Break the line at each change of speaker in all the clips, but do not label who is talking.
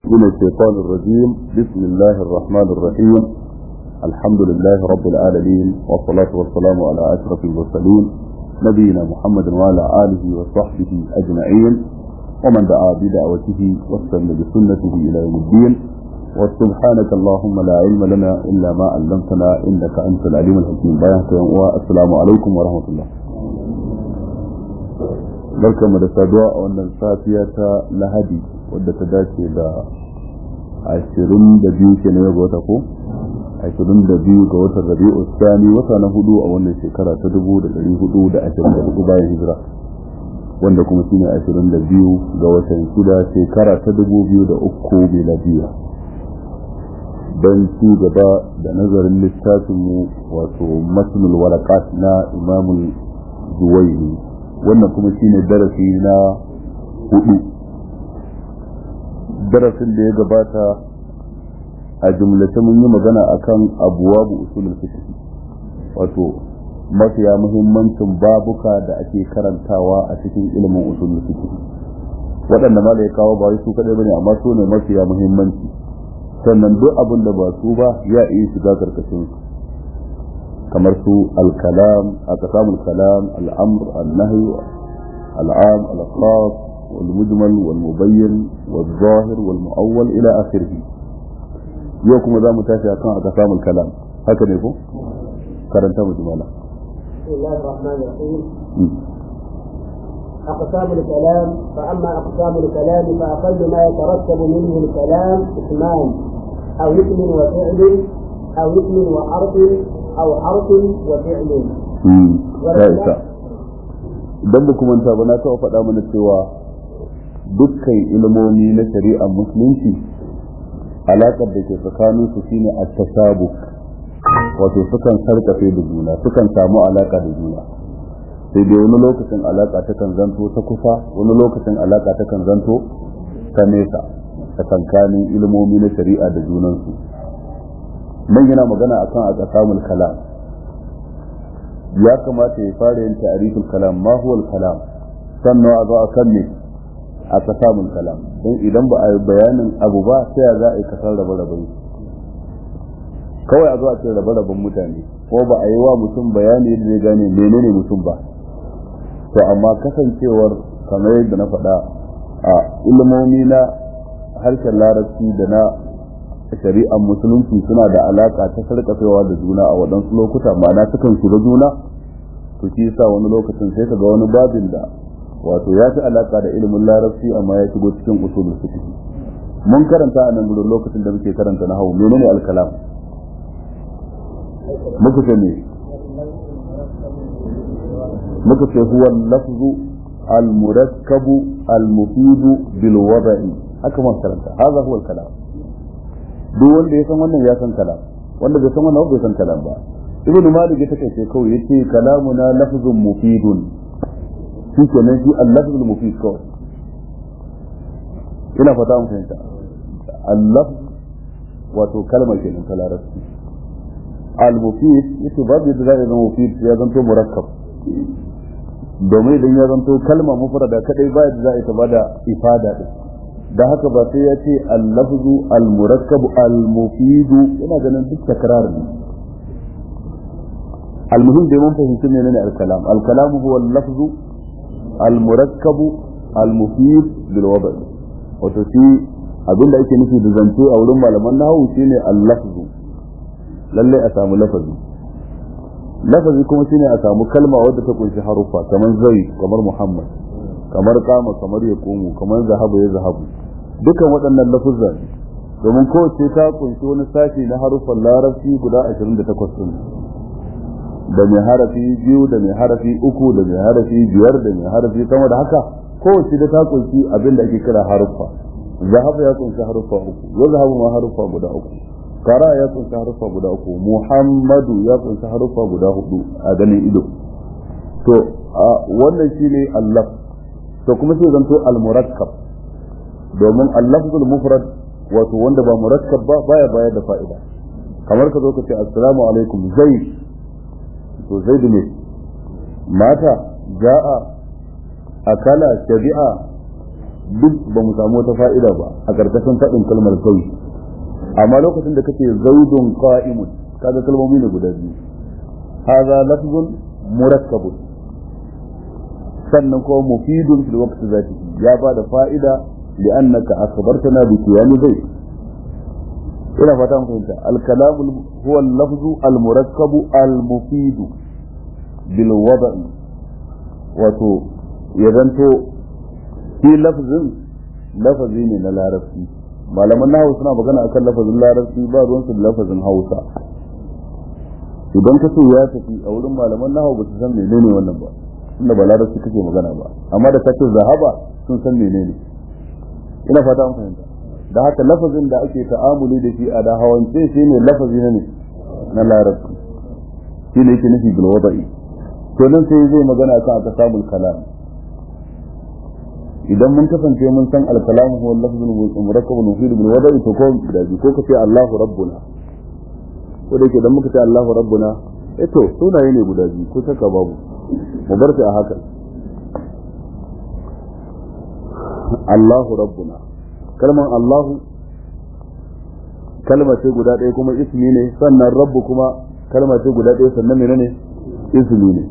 من الشيطان الرجيم. بسم الله الرحمن الرحيم. الحمد لله رب العالمين، والصلاة والسلام على أشرف المرسلين نبينا محمد وعلى آله وصحبه أجمعين، ومن دعا بدعوته واستنى بسنته إلى يوم الدين. وسبحانك اللهم لا علم لنا إلا ما علمتنا إنك أنت العليم الحكيم. السلام عليكم ورحمة الله. barkamu da saduwa a wannan safiya ta Lahadi wadda ta dace da 22 ke na yau wata ko 22 ga watan Rabi'u Tsani, wata na hudu a wannan shekara ta 1424 bayan hijira, wanda kuma shine 22 ga watan shida shekara ta 2003 miladiya. don ci gaba da nazarin littafin mu wato Matnul Waraqat na Imam Zuwaini, wannan kuma shine darasi na 4. darasin da ya gabata a jumlace mun yi magana akan abwabu usulul fiqh, wato mafiya muhimmancin babuka da ake karantawa a cikin ilimin usulul fiqh. waɗanda ma da ya kawo ba su kadai bane, amma su ne mafiya muhimmanci, sannan duk abin da ba su ba ya iya shiga karkashin su, kamar su al-kalam, aqsamul kalam, al-amr, al-nahy, al-am, al-khas, wal-mujmal, wal-mubayyin, wal-zahir, wal-mu'awwal ila akhirih. yau kuma zamu tashi akan aqsamul kalam, haka ne ko? karanta mujmala.
bismillahir rahmanir rahim. أقسام الكلام. فأما أقسام الكلام فأقل ما يترتب منه الكلام اسمان، أو اسم وفعل، أو اسم وحرف، أو حرف وفعل.
idan ba kuma ta bana ta faɗa mana cewa dukkan ilmomi na shari'ar musulunci alaƙar da ke tsakanin su shine at-tasabuk, wato sukan sarƙafe da juna, sukan samu alaƙa da juna, sai dai wani lokacin alaƙa ta kan zanto ta kusa, wani lokacin alaƙa ta kan zanto ta nesa ta tsakanin ilmomi na shari'a da junansu. nan yana magana akan aqsamul kalam. ya kamata ya fara yin ta'riful kalam, ma huwa al-kalam, sannan a zo akan ne aqsamul kalam, dan idan ba a yi bayanin abu ba sai ya za a yi kasar rabe-raben kawai a zo a ce rabe-raben mutane, ko ba a yi wa mutum bayani da zai gane menene mutum ba. to amma kasancewar kamar yadda na faɗa a ilmomi na harshen larabci da na shari'ar musulunci suna da alaka ta sarkafewa da juna a waɗansu lokuta, ma'ana sukan shiga juna, to shi yasa wani lokacin sai kaga wani babin da wato ya fi alaka da ilimin larabci amma ya shigo cikin usulul fiqh. mun karanta a nan gurin lokacin da muke karanta nahwu, menene al-kalam muka ce ne? muka ce huwa al-lafzu al-murakkabu al-mufidu bil wada'i, haka mun karanta hadha huwa al-kalam. duk wanda ya san wannan ya san kalam, wanda bai san wannan bai san kalam ba. ibnu malik ya take kawai yace kalamuna lafzun mufidun, shi kenan shi al-lafzul mufid kawai. ina fata mun fahimta al-lafz wato kalmar kenan ta larabci. al-mufid yace babu yadda zai zama mufid ya zanto murakkab, domin idan ya zanto kalma mufrada kadai ba yadda za ta bada ifada din. da haka ba sai ya ce al-lafzu al-murakkab al-mufid, ina ganin duk takrar ne. al-muhim da mun fahimci ne ne al-kalam. al-kalam huwa al-lafzu al-murakkab al-mufid bil wada'. wato shi abinda ake nufi da zance a wurin malaman nahwu shine al-lafzu, lalle a samu lafazi. lafazi kuma shine a samu kalma wadda ta kunshi harufa, kamar zai, kamar muhammad, kamar kama, kamar ya komo, kamar zahaba ya zahabu. dukan waɗannan lafuzza ne, domin kowace ta kunshi wani sashi na harufan larabci guda 28 din, da mai harafi 2, da mai harafi 3, da mai harafi 5, da mai harafi sama da haka. kowace da ta kunshi abin da ake kira haruffa. zahaba ya kunshi haruffa 3, ya zahabu ma haruffa guda 3, kara ya kunshi haruffa guda 3, muhammadu ya kunshi haruffa guda 4 a ganin ido. to wannan shine allaf. to kuma sai zanto al-murakkab, domin al-lafzul mufrad wato wanda ba murakkab ba baya bayar da fa'ida. kamar ka zo ka ce assalamu alaikum zaid, to zaid ne mata, ja'a, akala, shabi'a, duk ba mu samu wata fa'ida ba a karkashin faɗin kalmar kai amma lokacin da kace zaidun qa'imun kaga kalmomi ne guda biyu hadha lafzun murakkabun sannan kuma mufidun fil waqti zati ya ba da fa'ida li'annaka akhbartana bi qiyam zaid ina fata mun fahimta al-kalam huwa al-lafzu al-murakkabu al-mufidu bil wada'i wato ya zanto shi lafazi ne na larabci malaman nahawu suna magana akan lafazin larabci ba ruwan su lafazin hausa idan ka ce ya tafi a wurin malaman nahawu ba su san menene wannan ba tunda ba larabci kake magana ba amma da kace zahaba sun san menene ina fata an fahimta da haka lafazin da ake ta'amuli da shi a da hawance shi ne lafazi ne na larabci shi ne yake nufi bil wada'i to nan sai zai magana akan akasamul kalam idan mun kasance mun san al-kalam huwa al-lafzul murakkab al-mufid bil wada'i to ko kace Allahu rabbuna ko da yake dan muka ce Allahu rabbuna to sunaye ne guda biyu ko saka babu mu bar shi a haka Allahu rabbuna kalman Allahu kalma ce guda ɗaya kuma ismi ne sannan rabbu kuma kalma ce guda ɗaya sannan menene ismi ne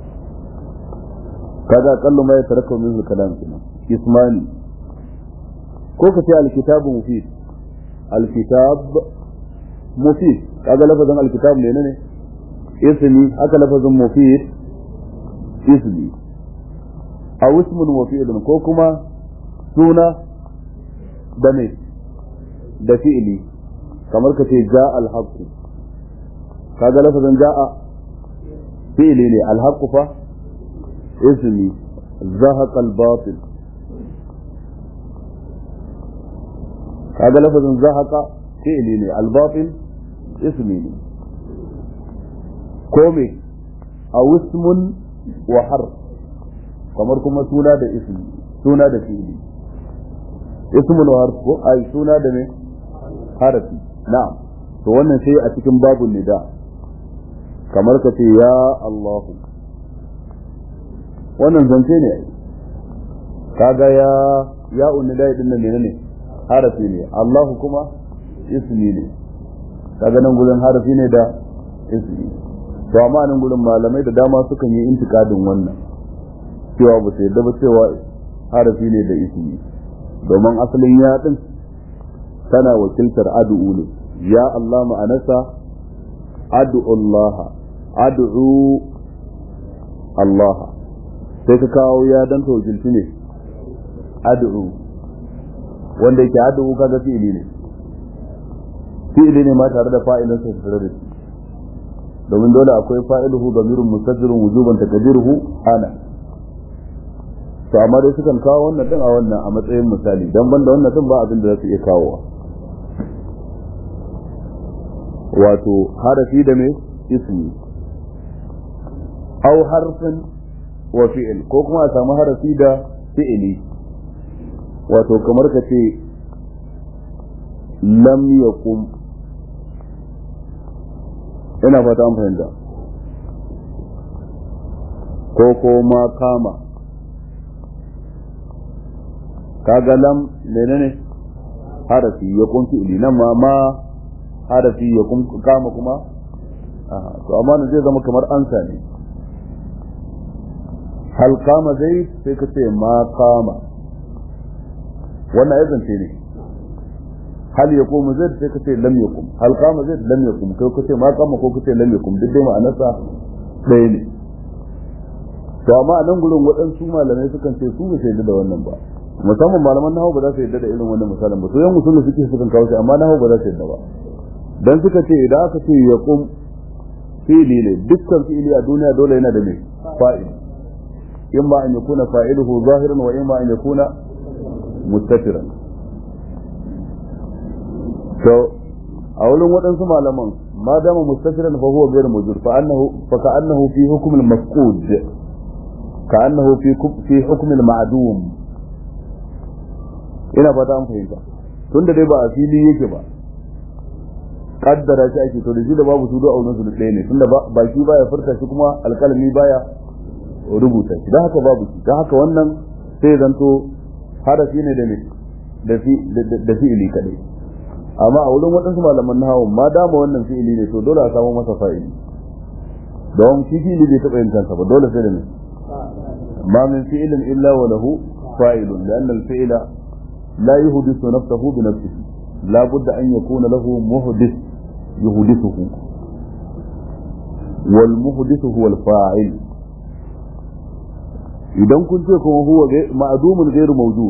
kaga kallu ma ya taraka min kalam kenan ismani ko kace alkitabu mufid alkitab mufid kaga lafazin alkitab menene ismi haka lafazin mufid ismi aw ismun mufidun ko kuma suna da ne da fi'ili kamar ka ce ja al-haqqu kaga lafazin ja'a fi'ili ne al-haqqu fa ismi zahaqa al-batil kaga lafazin zahaqa fi'ili ne al-batil ismi ne ko me aw ismun wa harf kamar kuma suna da ismi suna da fi'ili ismun wa harf ko ai suna da me harafi na'am to wannan sai a cikin babun nida kamar ka ce ya Allahu wannan zance ne kaga ya unnida din nan ne harafi ne Allahu kuma ismi ne kaga nan gurin harafi ne da ismi to amma nan gurin malamai da dama sukan yi intikadin wannan cewa ba sai da ba cewa harafi ne da ismi domin asalin ya din tana wakiltar ad'u ne ya Allah ma'anarsa ad'u Allah ad'u Allah sai ka kawo ya dan ta wakilci ne ad'u wanda yake ad'u kaga fi'ili ne ma tare da fa'ilin sa tare da shi domin dole akwai fa'iluhu damirun mustajirun wujuban takdiruhu ana to amma dai sukan kawo wannan din a wannan a matsayin misali dan banda wannan din ba abin da za su iya kawowa wato harafi da me ismi aw harfin wa fi'il ko kuma a samu harafi da fi'ili wato kamar ka ce lam yakum ina fata an fahimta ko ma kama kaga lam menene harafi ya kun fi'ili nan ma harafi ya kun kama kuma to amma zai zama kamar ansa ne hal kama zai sai ka ce ma kama wannan ya zance ne hal ya koma zai sai ka ce lam yakum hal kama zai lam yakum kai ka ce ma kama ko ka ce lam yakum duk dai ma'anarsa ɗaya ne to amma a nan gurin waɗansu malamai sukan ce su ba sai da wannan ba musamman malaman nahawu ba za su yadda da irin wannan misalin ba to yan musulmi suke sukan kawo shi amma nahawu ba za su yadda ba dan suka ce idan aka ce yaqum fi'li ne dukkan fi'li a duniya dole yana da me fa'il imma an yakuna fa'iluhu zahiran wa imma an yakuna mustatiran to a wurin waɗansu malaman ma dama mustatiran fa huwa ghayr mawjud fa ka'annahu fi hukm al-mafqud ka'annahu fi hukm al-ma'dum ina fata an fahimta tunda dai ba a fili yake ba kaddara shi ake to da shi da babu su do auren su ɗaya ne tunda baki baya furta shi kuma alkalami baya rubuta shi dan haka babu shi dan haka wannan sai zanto harafi ne da fi'ili kadai. Amma a wurin waɗansu malaman nahawu ma dama wannan fi'ili ne to dole a samu masa fa'ili, don shi fi'ili bai taɓa yin kansa ba, dole sai da ne ma min fi'ilin illa wa lahu fa'ilun, li'anna al-fi'la la yuhdithu nafsahu bi nafsihi, la budda an yakuna lahu muhdith yuhdithuhu, wal muhdithu huwa al-fa'il. idan kun ce kuma huwa ma'dumun ghairu mawjud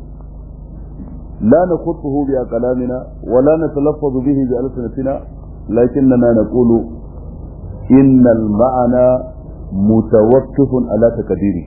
لا نخطه بأقلامنا ولا نتلفظ به بألسنتنا لكننا نقول إن المعنى متوقف على تقديره،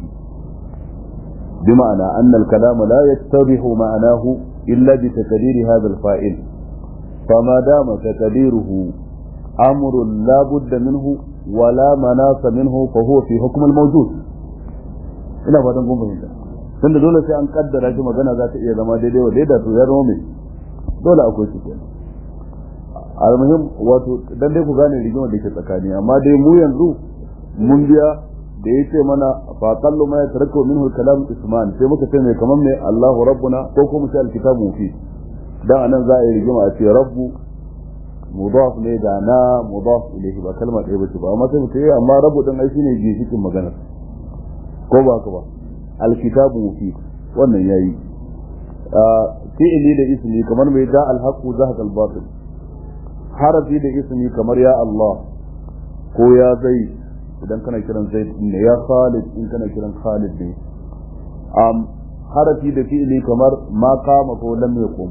بمعنى أن الكلام لا يتضح معناه إلا بتقدير هذا الفاعل، فما دام تقديره أمر لا بد منه ولا مناص منه فهو في حكم الموجود. إلى بعد نقوم بهذا tunda dole sai an kaddara shi magana za ta iya zama daidai wa daidai to ya zama mai dole akwai shi kenan. Almuhim wato dan dai ku gane rigimar da ke tsakani, amma dai mu yanzu mun biya da yace mana fa qallu ma yatarakabu minhu al-kalam isman, sai muka ce mai kaman mai Allahu rabbuna ko kuma sai al-kitabu fi, dan anan za a yi rigima a ce rabbu mudaf ne da na mudaf ilayhi ba kalma ɗaya bace ba, amma sai mu ce amma rabbu din ai shine gishikin magana ko ba ka ba, alkitabu fi wannan yayi fi'ili da ismi kamar mai da alhaqu zahaq albatil, harafi da ismi kamar ya Allah ko ya Zaid idan kana kiran Zaid ne, ya Khalid in kana kiran Khalid ne, harafi da fi'ili kamar ma qama ko lam yakum,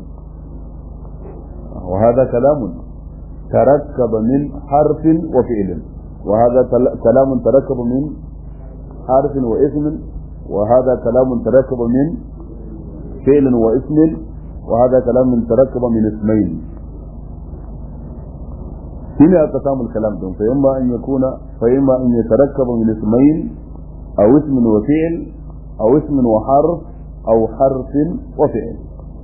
wa hada kalamun tarakkaba min harfin wa fi'lin, wa hada kalamun tarakkaba min harfin wa ismin، وهذا كلام تركب من فعل واسم، وهذا كلام تركب من اسمين. هنا أقسام الكلام دون، فإما أن يتركب من اسمين أو اسم وفعل أو اسم وحرف أو حرف وفعل.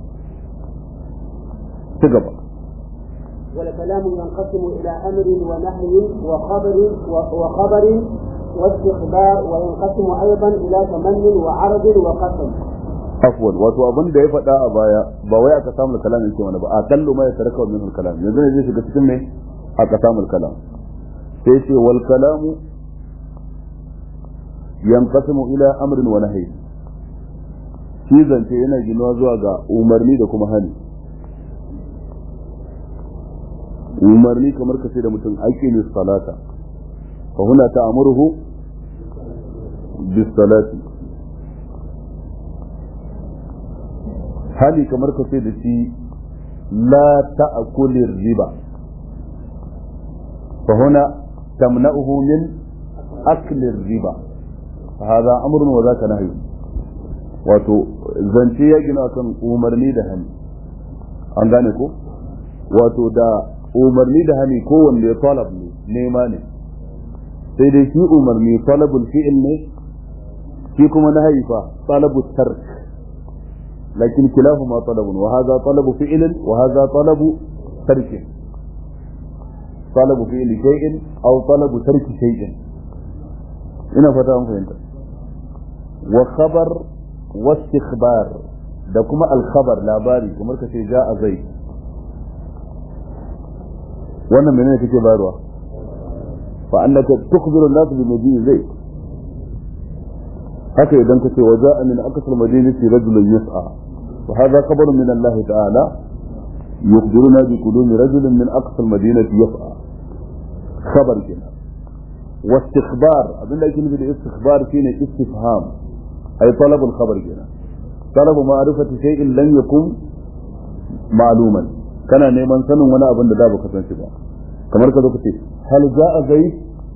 تقبل.
والكلام ينقسم إلى أمر ونهي وخبر واستخبار، وينقسم ايضا الى تمن وعرض وقسم.
عفوا wato abin da ya faɗa a baya ba wai aka samu kalam yake mana ba, a kallu ma ya taraka min kalam, yanzu ne zai shiga cikin ne aka samu kalam. sai ce wal kalamu yanqasimu ila amrin wa nahy, shi zance yana ginuwa zuwa ga umarni da kuma hani. umarni kamar kace da mutum aqimi salata فهنا تأمره بالصلاة. هذه كما كتبتي لا تأكل الربا، فهنا تمنعه من أكل الربا، فهذا أمر وذاك نهي. wato zance ya gina kan umarni da hani, an gane ko wato da umarni da hani kowanne ya talab ne, nema ne, sai dai shi umarni talabul fi'il ne, shi kuma nahyi fa talabut tark, lakin kilahuma talabun, wa hadha talabu fi'lin wa hadha talabu tark, talabu fi'li shay'in aw talabu tarki shay'in. ina fata an fahimta. wa khabar wa istikhbar da kuma al khabar labari, kamar ka ce ja'a zai, wannan menene kake bayarwa? فأنك تخبر الناس بمجيء زيد. هكذا إذا كنت وجاء من أقصى المدينة رجل يسعى، وهذا خبر من الله تعالى يخبرنا بقدوم رجل من أقصى المدينة يسعى، خبر كنا. واستخبار أبن لا يكون بالاستخبار فينا استفهام، أي طلب الخبر كنا، طلب معرفة شيء لن يكون معلوما، كان نيمان سنو ونا أبن دابا كتن شبا كما ركضوا كتير. هل جاء زيد؟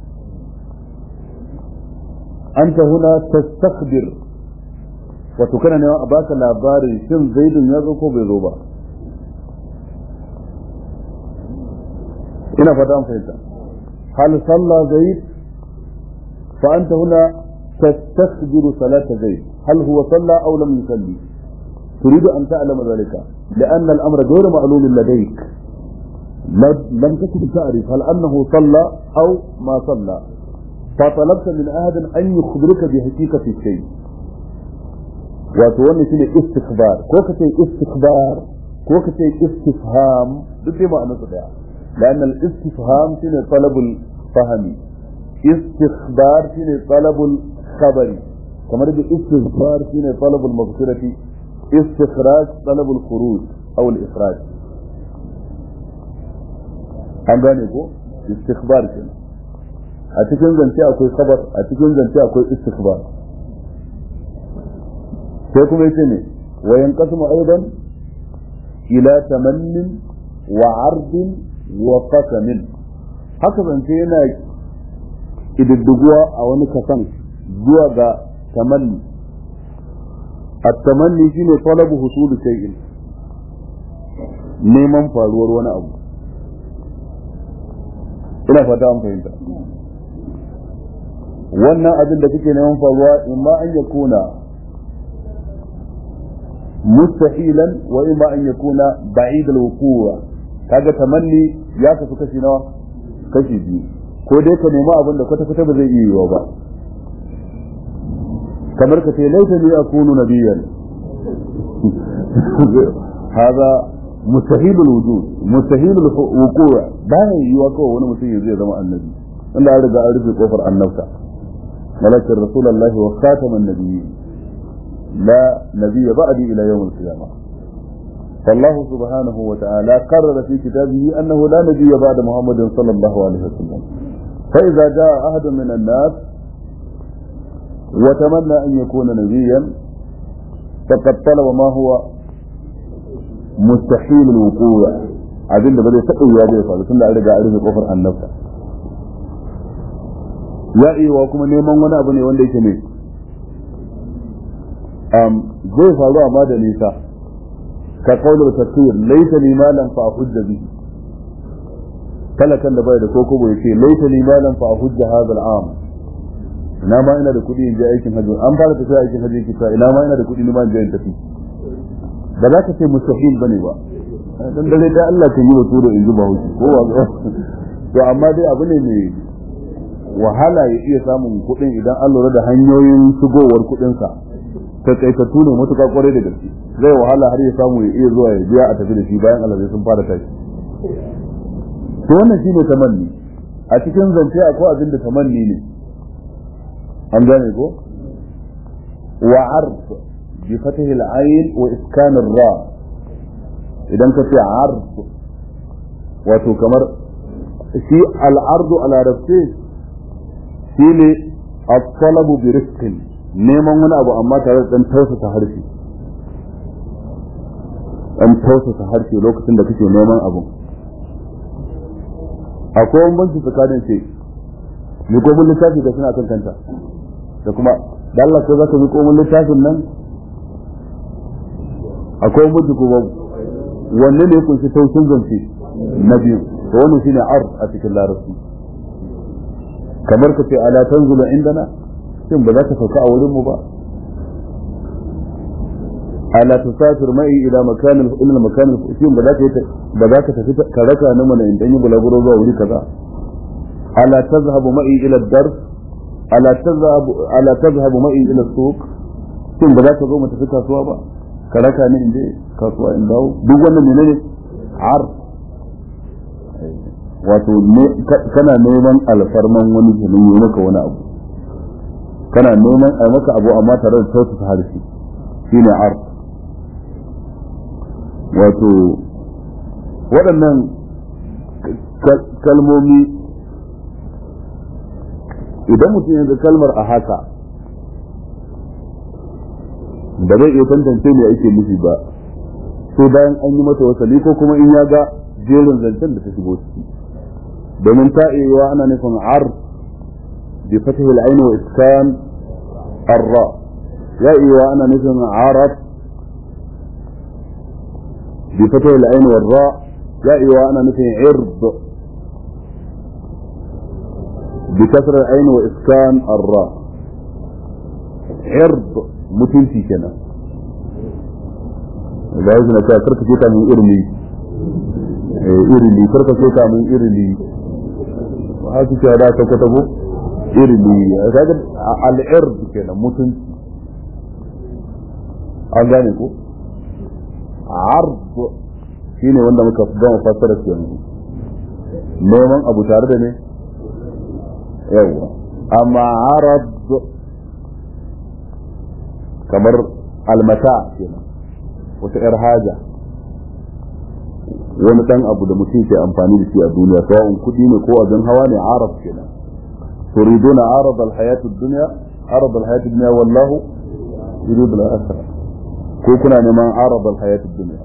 أنت هنا تستخبر وتكون أباك لاباري شن زيد يزوك بذوبا. هنا فتام فهمت. هل صلى زيد؟ فأنت هنا تستخبر صلاة زيد، هل هو صلى أو لم يصلي؟ تريد أن تعلم ذلك لأن الأمر غير معلوم لديك، لم تكن تعرف هل أنه صلى أو ما صلى، فطلبت من أحد أن يخبرك بحقيقة الشيء، wato wannan shine istikbar ko kace istikbar ko kace istifham duk dai ma'anar su daya لأن الاستفهام شنو طلب الفهم استخبار شنو طلب الخبر كما رد استخبار شنو طلب المغفرة استخراج طلب الخروج أو الإخراج an gane ko istikhbar kenan a cikin zance akwai khabar a cikin zance akwai istikhbar sai kuma yace ne wa yanqasmu aidan ila tamannin wa ardin wa qasamin haka zance yana kididduguwa a wani kasan zuwa ga tamanni at-tamanni shine talabu husul shay'in neman faruwar wani abu ina fata an fahimta wannan abin da kake neman faruwa imma an yakuna mustahilan wa imma an yakuna ba'id al-wuqu' kaga tamanni ya kasu kashi nawa kashi biyu ko dai ka nemi abin da kwata-kwata ba zai iya yiwa ba kamar ka ce laita ni akunu nabiyyan hada mustahil al-wujud mustahil al-wuqu' bayan yiwa kawai wani mutum ya zai zama annabi wanda an riga an rufe kofar annabta malakin rasulullahi wa khataman nabiyyin la nabiyya ba'di ila yawm al-qiyamah فالله سبحانه وتعالى قرر في كتابه أنه لا نبي بعد محمد صلى الله عليه وسلم فإذا جاء أحد من الناس وتمنى أن يكون نبيا فقد طلب ما هو مستحيل الوقوع abin da ba zai taɓa yiwa bai faru tun da an riga an rufe kofar annabta ya iya kuma neman wani abu ne wanda yake ne zai faru amma da nisa ka kaular tafsir laita ni malan fa hujja bihi talakan da bai da koko bai ce laita ni malan fa hujja hadha al'am ina ma ina da kudi in je aikin hajji an fara tafiya aikin hajji ki ta ina ma ina da kudi ni ma in je in tafi ba za ka ce mustahil bane ba dan dare da Allah kan yi wa turo in ji ba hujji ko to amma dai abu ne mai wahala ya iya samun kudin idan an lura da hanyoyin shigowar kudin sa takaitattu ne matuƙa kwarai da gaske zai wahala har ya samu ya iya zuwa ya biya a tafi da shi bayan alazai sun fara tashi to wannan shine tamanni a cikin zance akwai abin da tamanni ne an gane ko wa ard bi fatih al-ayn wa iskan ar-ra idan ka ce ard wato kamar shi al-ard ala rafi shine at-talabu bi rizqin neman wani abu amma tare da dan tausasa harshe lokacin da kake neman abu akwai bambanci tsakanin ce ni ko mun littafi da suna kan kanta da kuma da Allah ko zaka yi ko mun littafin nan akwai bambanci ko babu wanne ne kun shi tausin zance na biyu to wannan shine ard a cikin larabci kamar ka ce ala tanzulu indana shin ba za ka sauka a wurin mu ba ala tusafir mai ila makanin ila makanin shin ba za ka tafi ka raka ni mana in dan yi bulaguro zuwa wuri kaza ala tazhabu mai ila ad-dars ala tazhabu mai ila suq shin ba za ka zo mu tafi kasuwa ba ka raka ni in je kasuwa in dawo duk wannan menene ar wato kana neman alfarman wani jinin yi maka wani abu kana neman a maka abu amma tare da tausasa harshe shine art wato waɗannan kalmomi idan mutum ya ga kalmar a haka da zai iya tantance me ake nufi ba sai bayan an yi mata wasali ko kuma in ya ga jerin zancen da ta shigo ciki domin ta iya ana nufin art بفتح العين وإسكان الراء يا إيوة أنا نفهم عرب بفتح العين والراء يا إيوة أنا نفهم عرض بكسر العين وإسكان الراء عرض متنسي كنا إذا عايزنا كركة كيتا من إرلي كركة كيتا من إرلي وهذه شهادات كتبوا irli kaga al-ird kenan mutunci an gane ko ard shine wanda muka gama fassara shi yanzu neman abu tare da ne yawa amma arad kamar almata kenan wata yar haja wani dan abu da mutum ke amfani da shi a duniya sawa'un kudi ne ko abin hawa ne arab kenan turiduna arad alhayat ad-dunya arad alhayat ad-dunya wallahu yurid al-akhirah ko kuna neman arad alhayat ad-dunya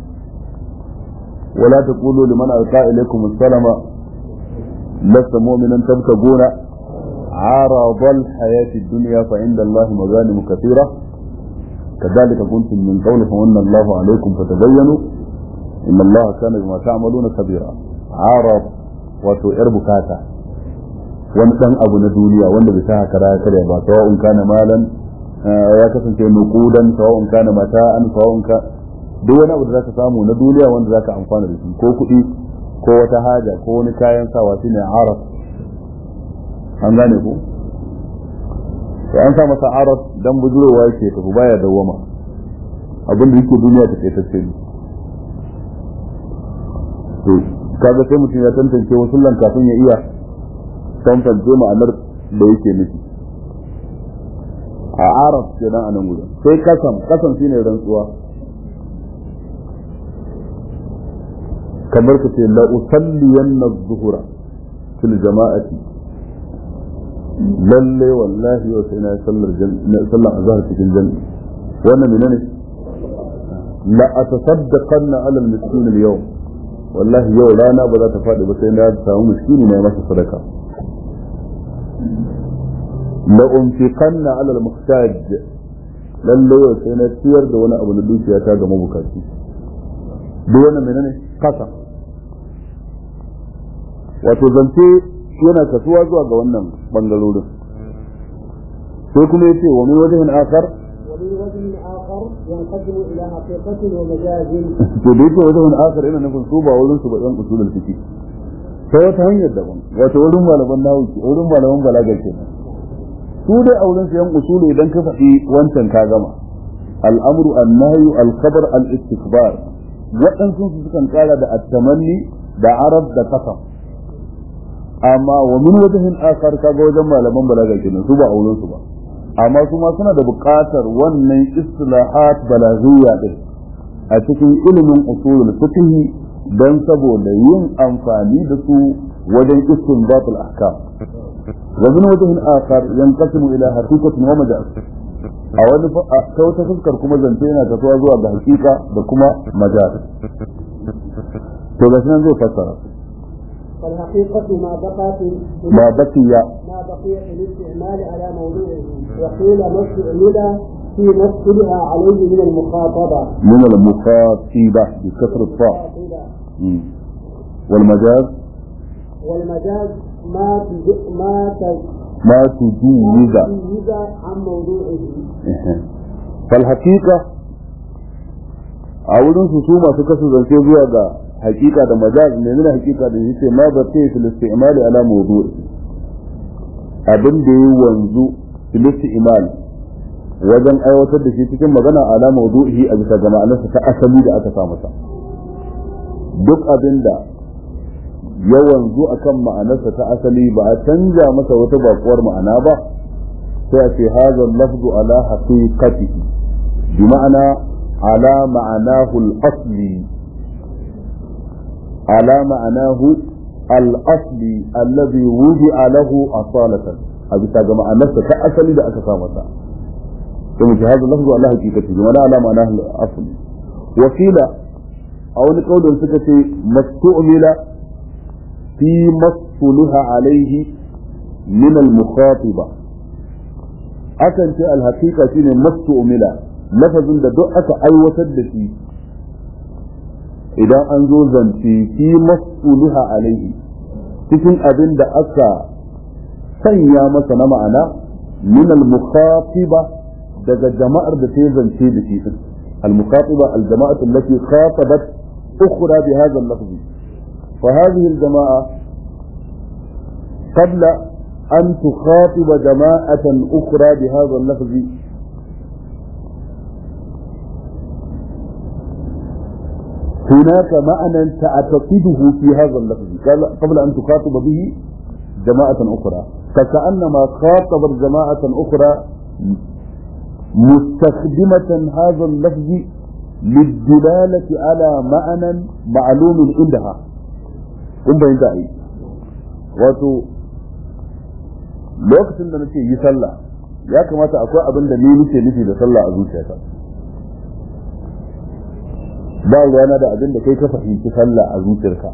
ولا تقولوا لمن ألقى إليكم السلام لست مؤمنا تبتغون عرض الحياة الدنيا فعند الله مغانم كثيرة كذلك كنتم من قول فمن الله عليكم فتبينوا إن الله كان بما تعملون خبيرا عرض وتؤر بكاتا وانتن أبو ندوليا وانت بساها كرايا كريبا سواء كان مالا يا كسن نقودا سواء كان متاعا سواء كان duk wani abu da zaka samu na duniya wanda zaka amfana da shi ko kuɗi ko wata haja ko wani kayan sawa shine arab an gane ko sai an sa masa arab dan bujurowa yake tafi baya dawama abin da yake duniya ta kai tace ne to kaga sai mutum ya tantance wasu lan kafin ya iya tantance ma'anar da yake nufi a arab kenan anan gurin sai kasam shine rantsuwa kamar ka ce la usalliyanna adh-dhuhra fil jama'ati lalle wallahi yau sai na sallar azhar cikin jami'i wannan menene la atasaddaqanna 'ala al-miskin al-yawm wallahi yau rana ba za ta fadi ba sai na samu miskini ne masa sadaka la unfiqanna 'ala al-muhtaj lalle yau sai na ciyar da wani abu na dukiya ta ga mabukaci duk wannan menene kasa wato zance yana kasuwa zuwa ga wannan bangarorin sai kuma yace wa min wajhin akhar
ينقسم إلى حقيقة ومجاز.
تبيت وجه آخر إن نكون صوبة ولن صوبة أصول الفقه. فهو تهني الدبن وتقولون ما لبن ناوي تقولون ما لبن بلاغة كنا. سودة أولا سيان أصول إذا كفحي وانتن كاغما. الأمر النهي الخبر الاستخبار. وأن سنسكن قال دا التمني دا عرب دا قسم. أما ومن وجه آخر كاغوجا ما لبن بلاغة كنا صوبة أولا صوبة. amma kuma suna da buƙatar wannan istilahat balaghiya din a cikin ilimin usulul fiqh dan saboda yin amfani da su wajen istinbatul ahkam wa min wajhin akhar yanqasimu ila haqiqatin wa majaz a wani ta wata fuskar kuma zance yana tafiya zuwa ga haqiqa da kuma majaz to ga nan zai fassara
فالحقيقة ما بقي في الاستعمال على موضوعه وقيل ما استعمل في نفسها عليه من المخاطبة
بكسر الطاء والمجاز ما تجوز
عن موضوعه
فالحقيقة أولا سوما سكسر زنكي زيادة حقيقة ده مجاز من حقيقة ده يسمى ما بقي في الاستعمال على موضوع abin da ya wanzu filistimal wajen aiwatar da shi cikin magana ala mawdu'i a bisa ga ma'anarsa ta asali da aka sa masa duk abin da ya wanzu akan ma'anarsa ta asali ba a canja masa wata bakuwar ma'ana ba sai a ce hadha al-lafzu ala haqiqatihi bi ma'ana ala ma'anahu al-asli على معناه الأصلي الذي وضع له أصالة هذا كما أنه كأصل إذا أكسامته ثم هذا اللفظ على حقيقته ولا على معناه الأصلي وقيل أو نقول سكتي ما استعمل فيما اصطلح عليه من المخاطبة أكن في الحقيقة ما استعمل لفظ دعك أي وسدتي idan an zo zance fi mas'uluha alaihi cikin abin da aka sanya masa na ma'ana min al-mukhatiba daga jama'ar da ta zance da shi din al-mukhatiba al-jama'atu allati khatabat ukhra bi hadha al-lafz fa hadhihi al-jama'a qabla an tukhatiba jama'atan ukhra bi hadha al-lafz هناك معنى تعتقده في هذا اللفظ قبل أن تخاطب به جماعة أخرى، فكأنما خاطب جماعة أخرى مستخدمة هذا اللفظ للدلالة على معنى معلوم عندها. بين داعي wato lokacin da nake yi sallah ya kamata akwai abin da ni nake nufi da sallah a zuciyata, ba ruwana da abin da kai ka fahimci sallah a zuciyarka.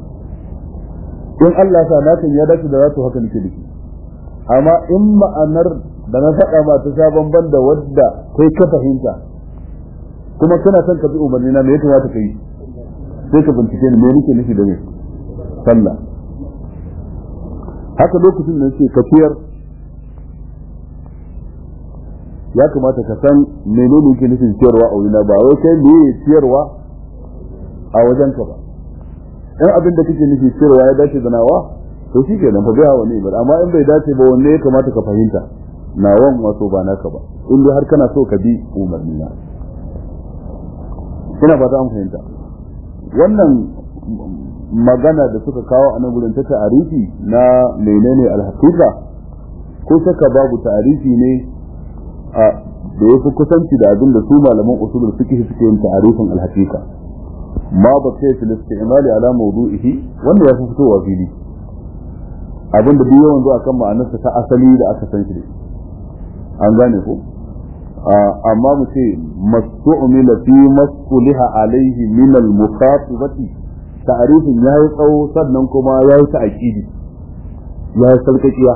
in Allah sa na kan ya dace da zato haka nake nufi, amma in ma'anar da na faɗa ma ta sha bamban da wadda kai ka fahimta kuma kana son ka bi umarni na me ya kamata ka yi, sai ka bincike ni me nake nufi da me sallah. haka lokacin da nake kafiyar ya kamata ka san menene yake nufin ciyarwa a wurina, ba wai kai me ciyarwa a wajen ka ba. in abin da kake nufi ciyarwa ya dace da nawa to shi kenan fa biya wani ba, amma in bai dace ba wanne ya kamata ka fahimta, nawan wato ba naka ba, in dai har kana so ka bi umarni na. ina fata an fahimta. wannan magana da suka kawo a nan gurin ta ta'arifi na menene alhaqiqa, ko saka babu ta'arifi ne da yafi kusanci da abin da su malaman usulul fiqh suke yin ta'arifin alhaqiqa. ma ba sai fil istimali ala mawdu'ihi, wanda ya fi fitowa fili abin da duk yawan zuwa kan ma'anarsa ta asali da aka san shi an gane ko. amma mu ce masu'mila fi mas'uliha alaihi min al-mukhatabati, ta'arifin yayi tsawo sannan kuma yayi ta'kidi, yayi sarkakiya.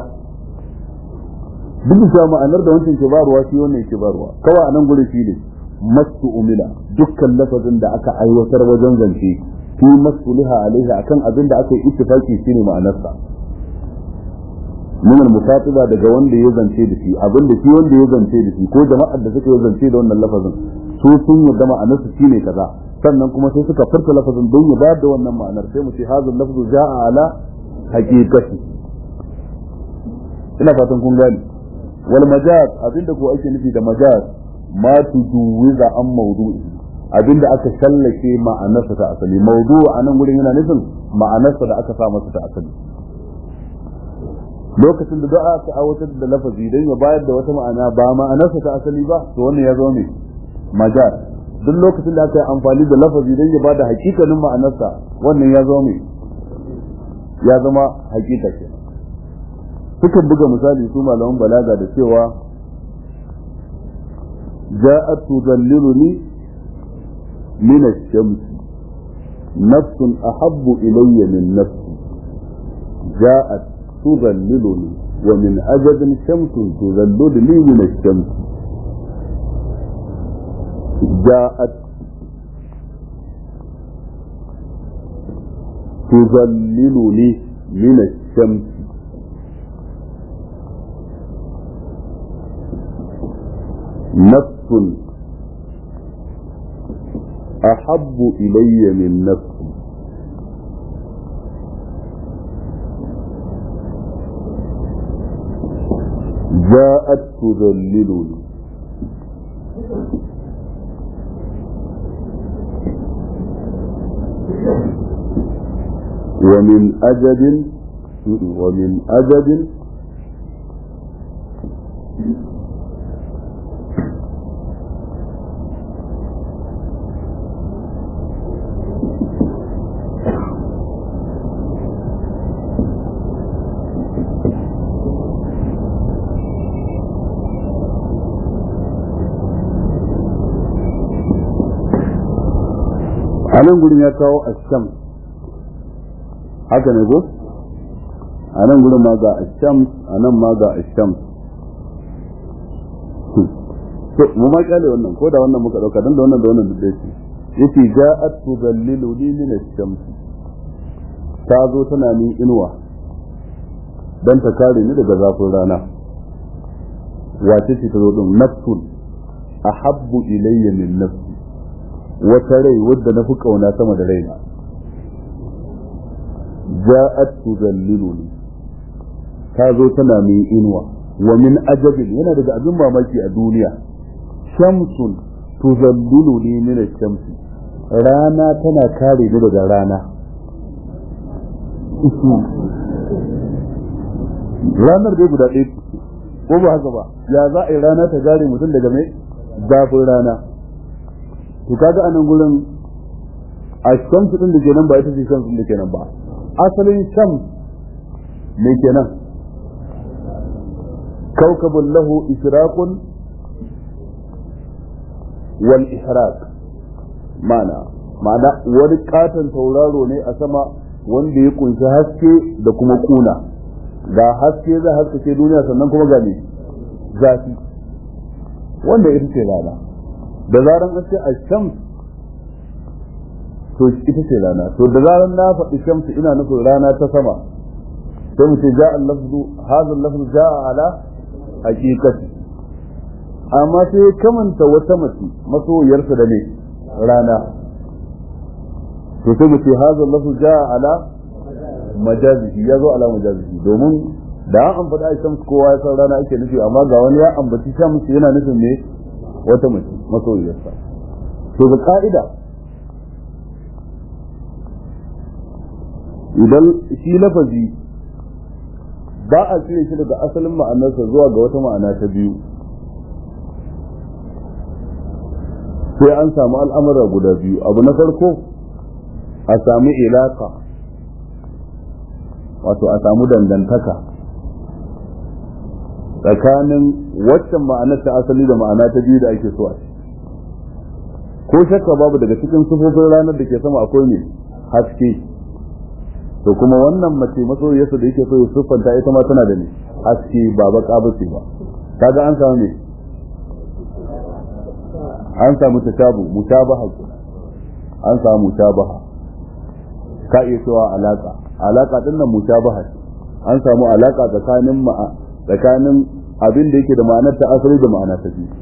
duk da ma'anar da wancan ke barwa shi wannan ke barwa, kawai anan gurin shi ne masu'mila, dukkan lafazin da aka aiwatar wajen zance fi mas'uliha alaihi akan abin da aka yi ittifaki shine ma'anarsa. min al-mukhatiba daga wanda ya zance da shi, abin da shi wanda ya zance da shi ko jama'ar da suka yi zance da wannan lafazin su sun yarda ma'anarsa shine kaza, sannan kuma sai suka furta lafazin don ya bayar da wannan ma'anar, sai mu ce hadha lafzu ja'a ala haqiqati. ina fatan kun gani. wal majaz, abinda ko ake nufi da majaz ma tujuwiza an mawdu'i, abinda aka shallake ma'anarsa ta asali. mawdu'u anan gurin yana nufin ma'anarsa da aka sa masa ta asali. lokacin da da'a ta awatar da lafazi dan ya bayar da wata ma'ana ba ma'anarsa ta asali ba, to wannan ya zama ne majaz. duk lokacin da aka yi amfani da lafazi dan ya bada hakikanin ma'anarsa, wannan ya zama ne ya zama hakika ce. sukan buga misali su malaman balaga da cewa ja'at tudalliluni min ash-shams nafsun ahabbu ilayya min nafsi, ja'at تظللني ومن أجد شمس تظللني من الشمس. جاءت تظللني من الشمس، نفس أحب إلي من نفسي. جاءت تذللني. ومن أجد anan gurin ya kawo asham, haka ne go? anan gurin ma ga asham, anan ma ga asham. to mu ma kyale wannan, ko da wannan muka dauka dan da wannan da wannan duk dai yace ja'at tudalliluni min ash-shams, ta zo tana min inuwa dan ta kare ni daga zafin rana. wace ce ta zo din? nafsun ahabbu ilayya min nafsi, wata rai wadda na fi kauna sama da raina. ja'at tudalliluni, ta zo tana min inuwa. wa min ajabin, yana daga abin mamaki a duniya, shamsun tuzalliluni min ash-shamsi, rana tana kare ni daga rana. Ranar dai guda ɗaya ko ba haka ba, ya za a yi rana ta kare mutum daga mai zafin rana. To kaga anan gurin a shamsu din da ke nan ba ita ce shamsu din da ke nan ba, asalin shams me kenan kaukabun lahu ishraqun wal ihraq, ma'ana wani katon tauraro ne a sama wanda ya kunshi haske da kuma kuna, ga haske zai haskace duniya sannan kuma ga me zafi, wanda ita ce rana. Da zaran an ce a shams to ita ce rana, to da zaran na faɗi shamsu ina nufin rana ta sama, sai mu ce ja'a al-lafzu hadha al-lafzu ja'a ala haqiqati, amma sai kamanta wata mace masoyarsa da ne rana, to sai mu ce hadha al-lafzu ja'a ala majazihi, yazo ala majazihi, domin da an faɗa a shams kowa ya san rana ake nufi, amma ga wani ya ambaci shams yana nufin ne wata mace masoyarsa. to da ka'ida idan shi lafazi ba a cire shi daga asalin ma'anarsa zuwa ga wata ma'ana ta biyu, sai an samu al'amura guda biyu. Abu na farko a sami ilaka, wato a samu dangantaka tsakanin waccan ma'anar ta asali da ma'ana ta biyu da ake so a ci. Ko shakka babu daga cikin sufofin ranar da ke sama akwai ne haske, to kuma wannan mace masoyiyarsa da yake so ya siffanta ita ma tana da ne haske, ba baka bace ba. Kaga an samu ne, an samu tashabu, mutabaha, an samu mutabaha, ka iya cewa alaka din nan mutabaha, an samu alaka tsakanin abin da yake da ma'anar ta asali da ma'ana ta biyu.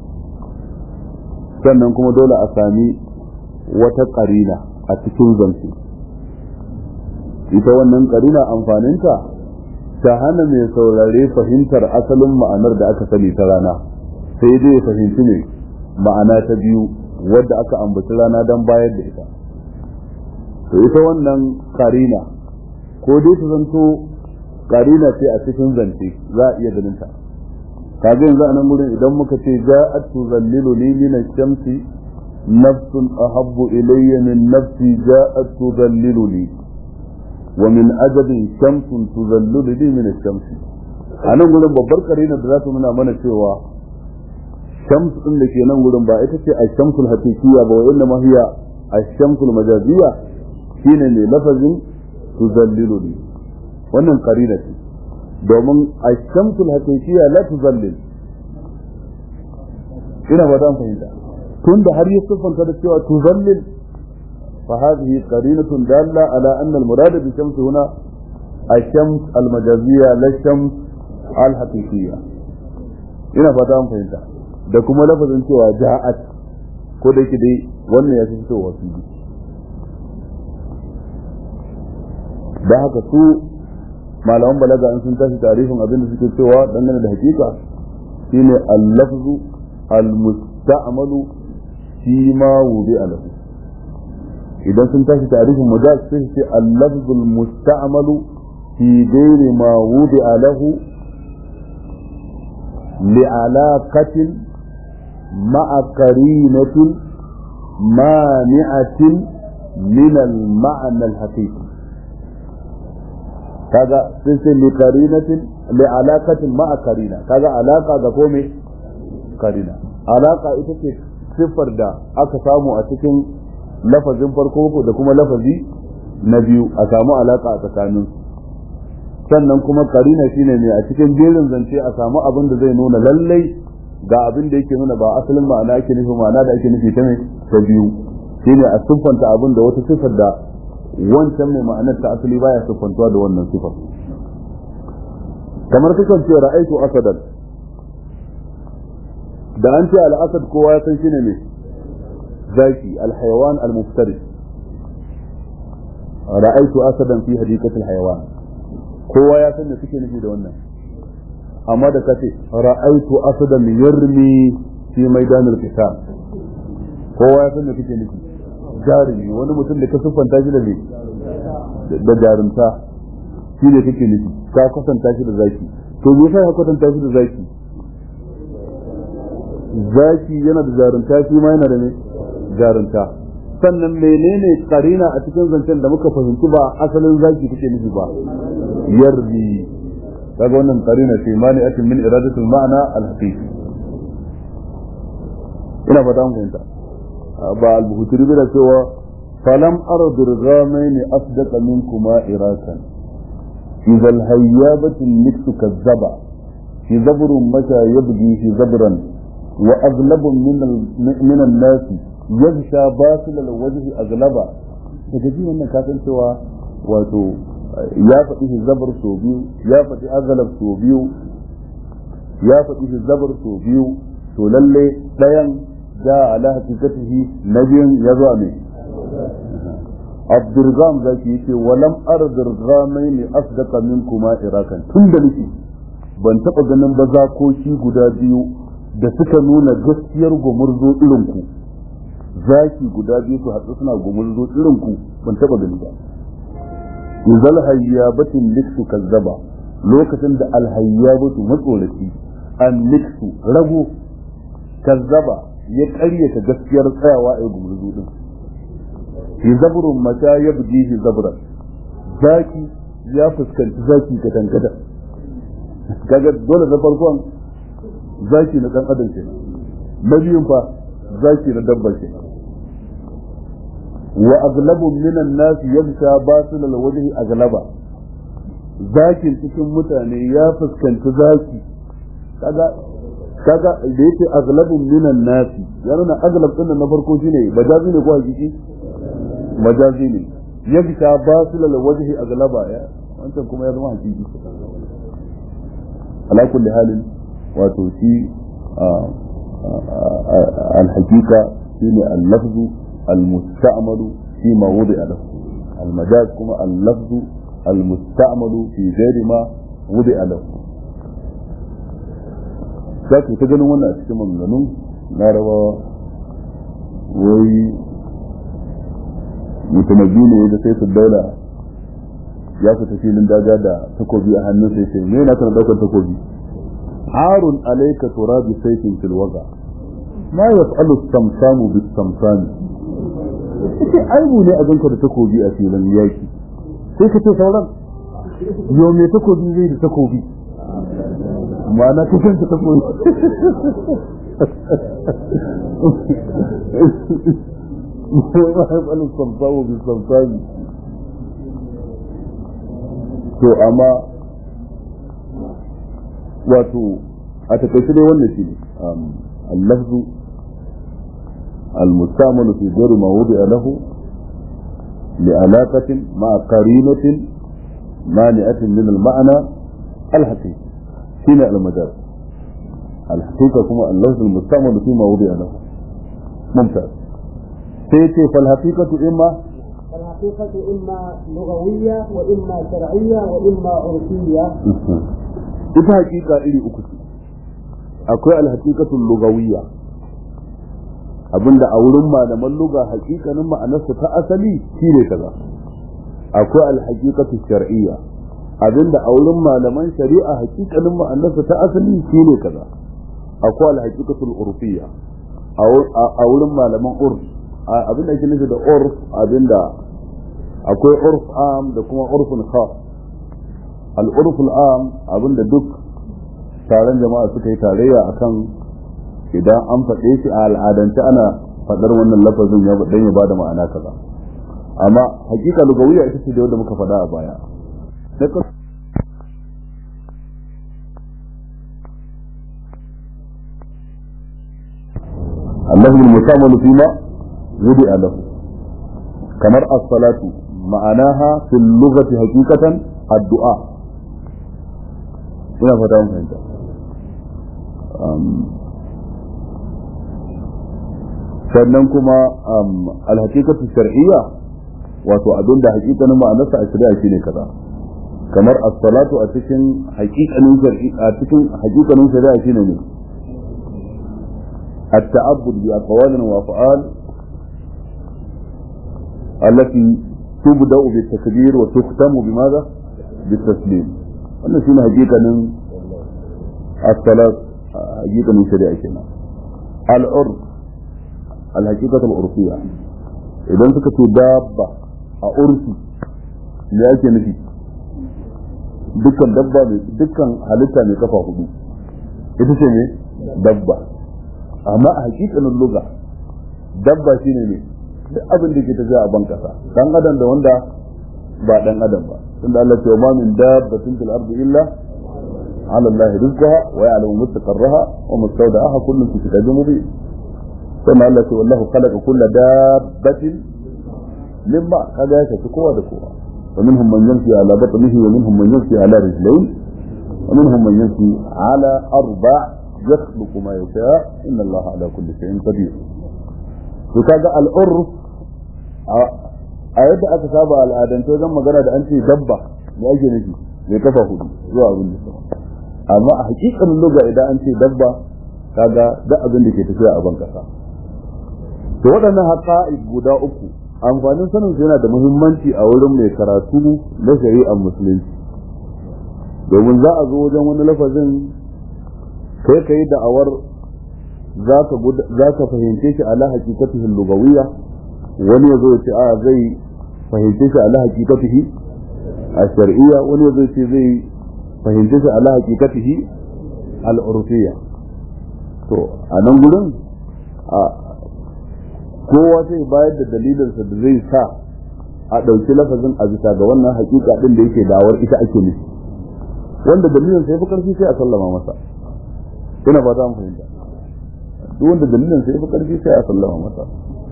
Sannan kuma dole a sami wata karina a cikin zance, ita wannan karina amfaninta ta hana mai saurare fahimtar asalin ma'anar da aka sani ta rana, sai dai fahimci ne ma'ana ta biyu wadda aka ambaci rana don bayar da ita. To ita wannan karina ko dai ta zanto karina ce a cikin zance, za a iya ganin ta. Kaga yanzu a nan gurin idan muka ce ja'at tuzallilu li min ash-shamsi nafsun ahabbu ilayya min nafsi ja'at tuzallilu li wa min ajabin shamsun tuzallilu li min ash-shamsi. A nan gurin babbar karina da za ta nuna mana cewa shamsu din da ke nan gurin ba ita ce ash-shamsul haqiqiyya ba, wa inna ma hiya ash-shamsul majaziyya, shine ne lafazin tuzallilu li. wannan karina ce, domin ash-shamsul haqiqiyya la tuzallil. ina ba dan fahimta, tunda har ya siffanta da cewa tuzallil, fa hadhihi qarinatun dalla ala anna al-murad bi shamsi huna ash-shams al-majaziyya la shams al-haqiqiyya. ina fata an fahimta, da kuma lafazin cewa ja'at, ko da yake dai wannan ya fi fitowa fili. da haka su malaman balaga in sun tashi tarihin abin da suke cewa dangane da hakika shine al-lafzu al-musta'malu fi ma wudi'a lahu. idan sun tashi tarihin mujaz sai ce al-lafzu al-musta'malu fi ghairi ma wudi'a lahu li'alaqatin ma'a qarinatin mani'atin min al-ma'na al-haqiqi. kaga sun ce li qarinatin li alaqatin ma'a qarina, kaga alaka da kome qarina. Alaka ita ce siffar da aka samu a cikin lafazin farko da kuma lafazi na biyu, a samu alaka a tsakanin. sannan kuma qarina shine ne a cikin jerin zance a samu abin da zai nuna lallai ga abin da yake nuna ba asalin ma'ana ake nufi, ma'ana da ake nufi ta ne ta biyu, shine a siffanta abin da wata siffar da wancan mai ma'anar ta asali baya siffantuwa da wannan sifar. kamar kakan ce ra'aitu asadan, da an ce al-asad kowa ya san shine ne zaki, al-hayawan al-muftaris. ra'aitu asadan fi hadiqati al-hayawan, kowa ya san me suke nufi da wannan. amma da kace ra'aitu asadan yarmi fi maidan al-qital, kowa ya san me suke nufi jarumi wani mutum da ka siffanta shi da me da jarumta shi ne kake nufi ka kwatanta shi da zaki to me yasa ka kwatanta shi da zaki zaki yana da jarumta shi ma yana da me jarumta sannan menene karina a cikin zancen da muka fahimci ba asalin zaki kake nufi ba yarbi kaga wannan karina ce mani atin min iradatul ma'ana al-haqiqi ina fata mun fahimta ba al-bukhari da cewa falam arad dirghamaini asdaqa minkuma irakan idha al-hayyabatu niktu kazzaba fi zabrun mata yabghi fi zabran wa aghlabu min an-nas yabsha batil al-wajhi aghlaba kaga ji wannan kafin cewa wato ya faɗi shi zabar so biyu ya faɗi aghlab so biyu ya faɗi shi zabar so biyu to lalle ɗayan da ala hakikatihi nabiyin ya zo ne Abdurrahman zaki yace walam ardirghamaini asdaqa minkuma irakan tunda nake ban taba ganin ba zakoki guda biyu da suka nuna gaskiyar gumurzo irin ku zaki guda biyu su haɗu suna gumurzo irin ku ban taba gani ba izal hayyabatin liksu kazzaba lokacin da alhayyabatu matsoraci an liksu rago kazzaba ya ƙaryata gaskiyar tsayawa a gumurzu din fi zabrun mata ya buji shi zabran zaki ya fuskanci zaki ka tankata kaga dole na farkon zaki na dan adam kenan na biyun fa zaki na dabba kenan wa aglabu minan nas yabsha batil alwajhi aglaba zakin cikin mutane ya fuskanci zaki kaga da yake aglabun minan nasi ya nuna aglab din na farko shine majazi ne ko hakiki majazi ne yabka basil alwajhi aglaba ya wancan kuma ya zama hakiki ala kulli halin wato shi al-haqiqa shine al-lafzu al-musta'malu fi ma wudi'a lahu al-majaz kuma al-lafzu al-musta'malu fi ghairi ma wudi'a lahu za ka ta ganin wannan a cikin maganganun larabawa wai mutumabi ne da sai su daula ya fita filin daga da takobi a hannun sai ce me na kana daukar takobi harun alayka turabi sayfin fil waga ma yaf'alu samsamu bis samsami sai aibu ne a ganka da takobi a filin yaki sai ka ce sauran yau me takobi zai da takobi ma'ana ta kanta ta koyi to amma wato a takaice dai wannan shi ne al-lafzu al-musta'malu fi ghairi ma wudi'a lahu li'alaqatin ma'a qarinatin mani'atin min al-ma'na al-haqiqi شين المجاز الحقيقة كما اللفظ المستعمل فيما وضع له ممتاز سيتي فالحقيقة إما لغوية وإما شرعية وإما عرفية إذا حقيقة إلي أكتب أقول الحقيقة اللغوية abinda a wurin malaman lugha hakikanin ma'anarsa ta asali shine kaza akwai al-haqiqatu shar'iyya abinda a wurin malaman shari'a hakikanin ma'anarsa ta asali shine kaza akwai al-haqiqatul urfiyya a wurin malaman urf abinda ake nufi da urf abinda akwai urf am da kuma urfun khas al-urf al-am abinda duk taron jama'a suka yi tarayya akan idan an faɗe shi a al'adance ana faɗar wannan lafazin ya dan ya bada ma'ana kaza amma hakika lugawiyya ita ce da wanda muka faɗa a baya اللفظ المستعمل فيما وضع له كمر الصلاة معناها في اللغة حقيقة الدعاء هنا فتاهم فهمت sannan kuma alhaqiqatu shar'iyya wato abin da haƙiƙanin ma'anarsa a shari'a shine kaza kamar as-salatu a cikin haƙiƙanin shari'a shine ne at-ta'abbud bi aqwalin wa af'al التي تبدأ بالتكبير وتختم بماذا؟ بالتسليم. wannan shine hakikanin as-salat hakikanin shari'a kenan. al-urf al-haqiqatu al-urfiyya idan suka ce dabba a urfi me yake nufi? dukkan dabba dukkan halitta mai kafa hudu ita ce ne dabba, amma a hakikanin lugha dabba shine ne duk abin da ke tafiya a ban kasa, dan adam da wanda ba dan adam ba, tunda Allah ce ma min dabbatin fil ardi illa ala Allah rizqaha wa ya'lamu mustaqarraha wa mustawda'aha kullun fi kitabin mubin. Sannan Allah ce wallahu khalaqa kulla dabbatin mimma, kaga ya tafi kowa da kowa. Wa minhum man yamshi ala batnihi wa minhum man yamshi ala rijlayn wa minhum man yamshi ala arba' yakhluqu ma yasha inna Allah ala kulli shay'in qadir. To kaga al-urf a yadda aka saba al'adance wajen magana da an ce dabba me ake nufi mai kafa hudu zuwa abin da sama, amma a hakikanin lugha idan an ce dabba kaga duk abin da ke tafiya a ban kasa. To waɗannan haqa'iq guda uku amfanin sanin su yana da muhimmanci a wurin mai karatu na shari'ar musulunci, domin za a zo wajen wani lafazin kai da'awar za ka fahimce shi ala haqiqatihi lugawiyya, wani yazo ya ce a zai fahimce shi ala haqiqatihi al-shar'iyya, wani yazo ya ce zai fahimce shi ala haqiqatihi al-urfiyya. to a nan gurin kowa sai bayar da dalilinsa da zai sa a ɗauki lafazin a bisa ga wannan haƙiƙa ɗin da yake dawar ita ake nufi, wanda dalilin sai fi ƙarfi sai a sallama masa. ina ba za mu fahimta, duk wanda dalilin sai fi ƙarfi sai a sallama masa.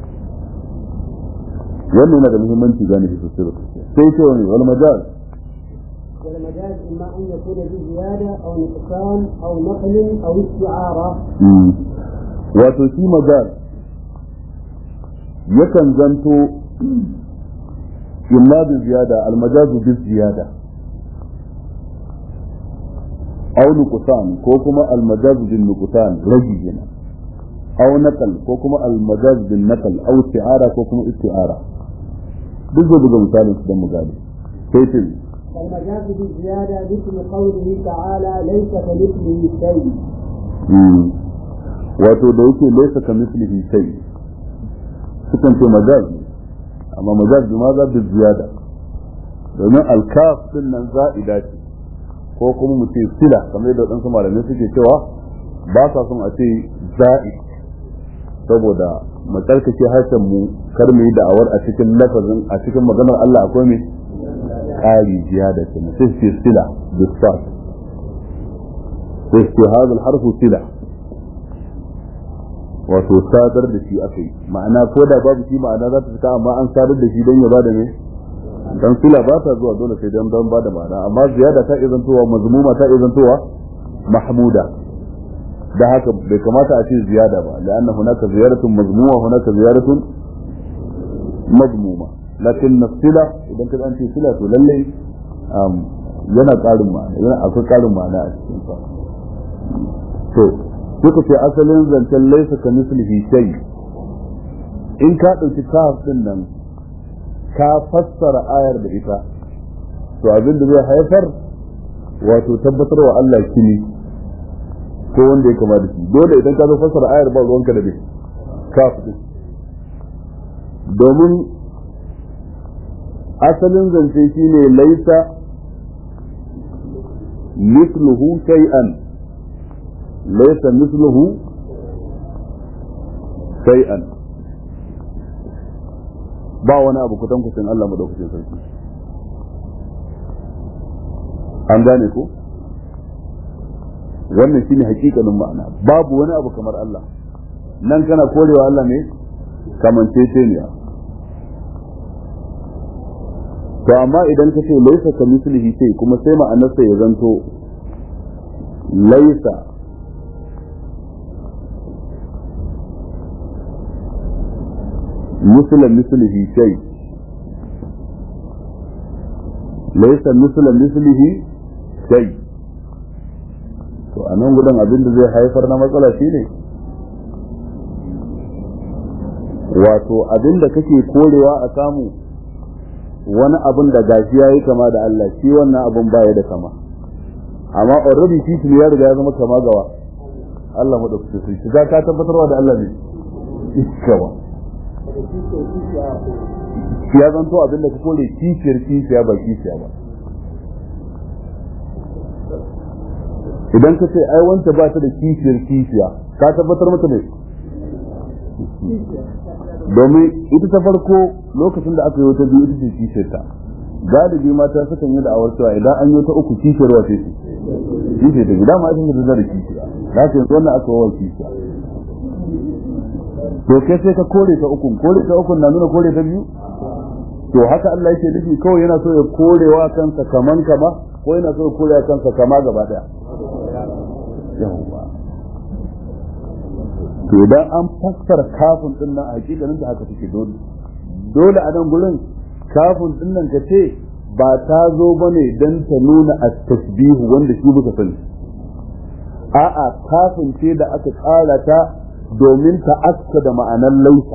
wannan yana da muhimmanci gane shi sosai. sai ce wani wal majaz
والمجاز إما أن يكون بزيادة أو نقصان أو نقل أو استعارة.
wato shi majaz yakan zanto imma bi ziyada, al-majazu bi ziyada, aw nuqsan ko kuma al-majazu bin nuqsan ragi kenan, aw naqal ko kuma al-majazu bin naqal, aw isti'ara ko kuma isti'ara. duk da buga misalin su dan mu gane. sai ce
المجاز بالزيادة مثل قوله تعالى ليس كمثله شيء.
wato da yake laysa kamithlihi shay sukan ce majaz, amma majaz bi maza bi ziyada, domin al-kaf din nan za'ida ce ko kuma mu ce sila, kamar yadda wadansu malamai suke cewa ba sa son a ce za'id saboda mu tsarkake harshen mu kar mu yi da'awar a cikin lafazin a cikin maganar Allah akwai me ƙari ziyada ce sai ce sila bi sa'd, sai ce hadha al-harfu sila, wato sadar da shi aka yi, ma'ana ko da babu shi ma'ana za ta fita, amma an sadar da shi don ya bada ne, dan sila ba ta zuwa dole sai dan bada ma'ana, amma ziyada ta izantowa mazmuma ta izantowa mahmuda, da haka bai kamata a ce ziyada ba, la'anna hunaka ziyaratun mazmuma hunaka ziyaratun mazmuma. lakin sila idan ka an ce sila to lalle yana ƙarin ma'ana, yana akwai ƙarin ma'ana a cikin sa. to duka ce asalin zancen laisa ka mislihi shay, in ka dauki kaf din nan ka fassara ayar da ita, to abin da zai haifar wato tabbatarwa Allah kini ko wanda ya kama da shi. dole idan ka zo fassara ayar ba ruwanka da bai kaf din, domin asalin zance shine laisa misluhu shay'an, laysa misluhu shay'an, ba wani abu kutankucin Allah madaukakin sarki. an gane ko wannan shine hakikanin ma'ana, babu wani abu kamar Allah. nan kana korewa Allah ne kamanceceniya. to amma idan ka ce laysa ka mislihi shay kuma sai ma'anarsa ya zanto laysa مثله شيء، ليس مثله شيء. to anan gudan abin da zai haifar na matsala shine wato abin da kake korewa a samu wani abun da gashi yayi kama da Allah shi wannan abun baya da kama amma already shi ya riga ya zama kama gawa Allah madaukaki shi ga ka tabbatarwa da Allah ne kama ya zanto abin da ka kore kishiya ba kishiya ba idan ka ce ai wanta ba ta da kishiya ka tabbatar mata ne domin ita ta farko lokacin da aka yi wata biyu ita ce kishiyarta galibi mata sukan yi da'awar cewa idan an yi ta uku kishiyarwa ce kishiyar ta gida ma ita da kishiya za ka yanzu wannan aka wawa kishiya to kai sai ka kore ta ukun na nuna kore ta biyu to haka Allah yake nufi kawai yana so ya korewa kansa kaman kama ko yana so ya korewa kansa kama gaba daya yawa to idan an fassara kafin din nan a hakikanin da haka take dole a nan gurin kafin din nan kace ba ta zo bane dan ta nuna at-tasbihu wanda shi muka sani a'a kafin ce da aka kara ta domin ta aska da ma'anar laisa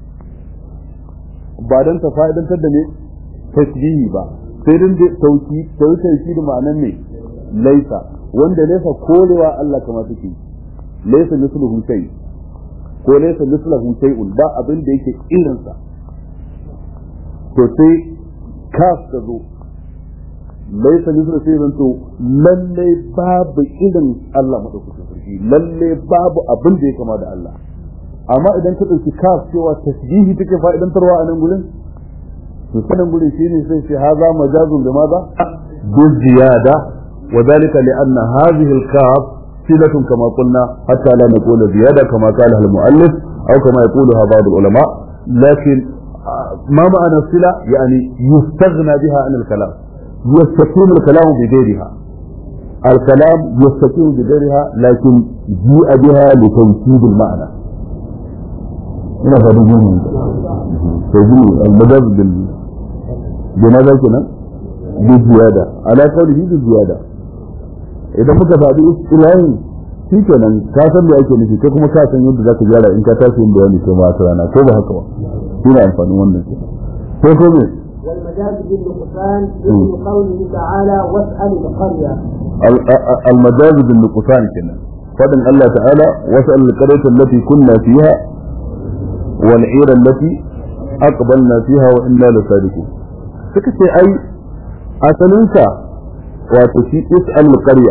ba dan ta fa'idantar da ne tasbihi ba sai dan sauki da ma'anar ne laisa wanda laisa korewa Allah kama take laisa misluhu shay ko laysa mislahu shay'un ba abin da yake irin sa to sai kaf ka zo laysa mislahu shay'un to lalle babu irin Allah madaukakin sarki lalle babu abin da yake kama da Allah amma idan ka dauki kaf cewa tasbihi take fa'idantarwa a nan gurin to sanan gurin shine sai shi haza majazun da maza bi ziyada wa dalika li anna hadhihi al-kaf صلة كما قلنا حتى لا نقول زيادة كما قالها المؤلف أو كما يقولها بعض العلماء لكن ما معنى الصلة يعني يستغنى بها عن الكلام يستقيم الكلام بغيرها الكلام يستقيم بغيرها لكن جيء بها لتوكيد المعنى هنا فهمون المجاز بماذا كنا بالزيادة على قوله بالزيادة idan muka faɗi istilahin shi kenan ka san da ake nufi kai kuma ka san yadda zaka gyara in ka tashi yin bayani kai ma rana ko ba haka ba shi ne amfanin wannan ke ko me
والمجاز بالنقصان مثل قوله تعالى واسأل القرية
المجاز بالنقصان كنا فضل الله تعالى واسأل القرية التي كنا فيها والعير التي أقبلنا فيها وإنا لصادقون فكت أي أسألنك وتشي اسأل القرية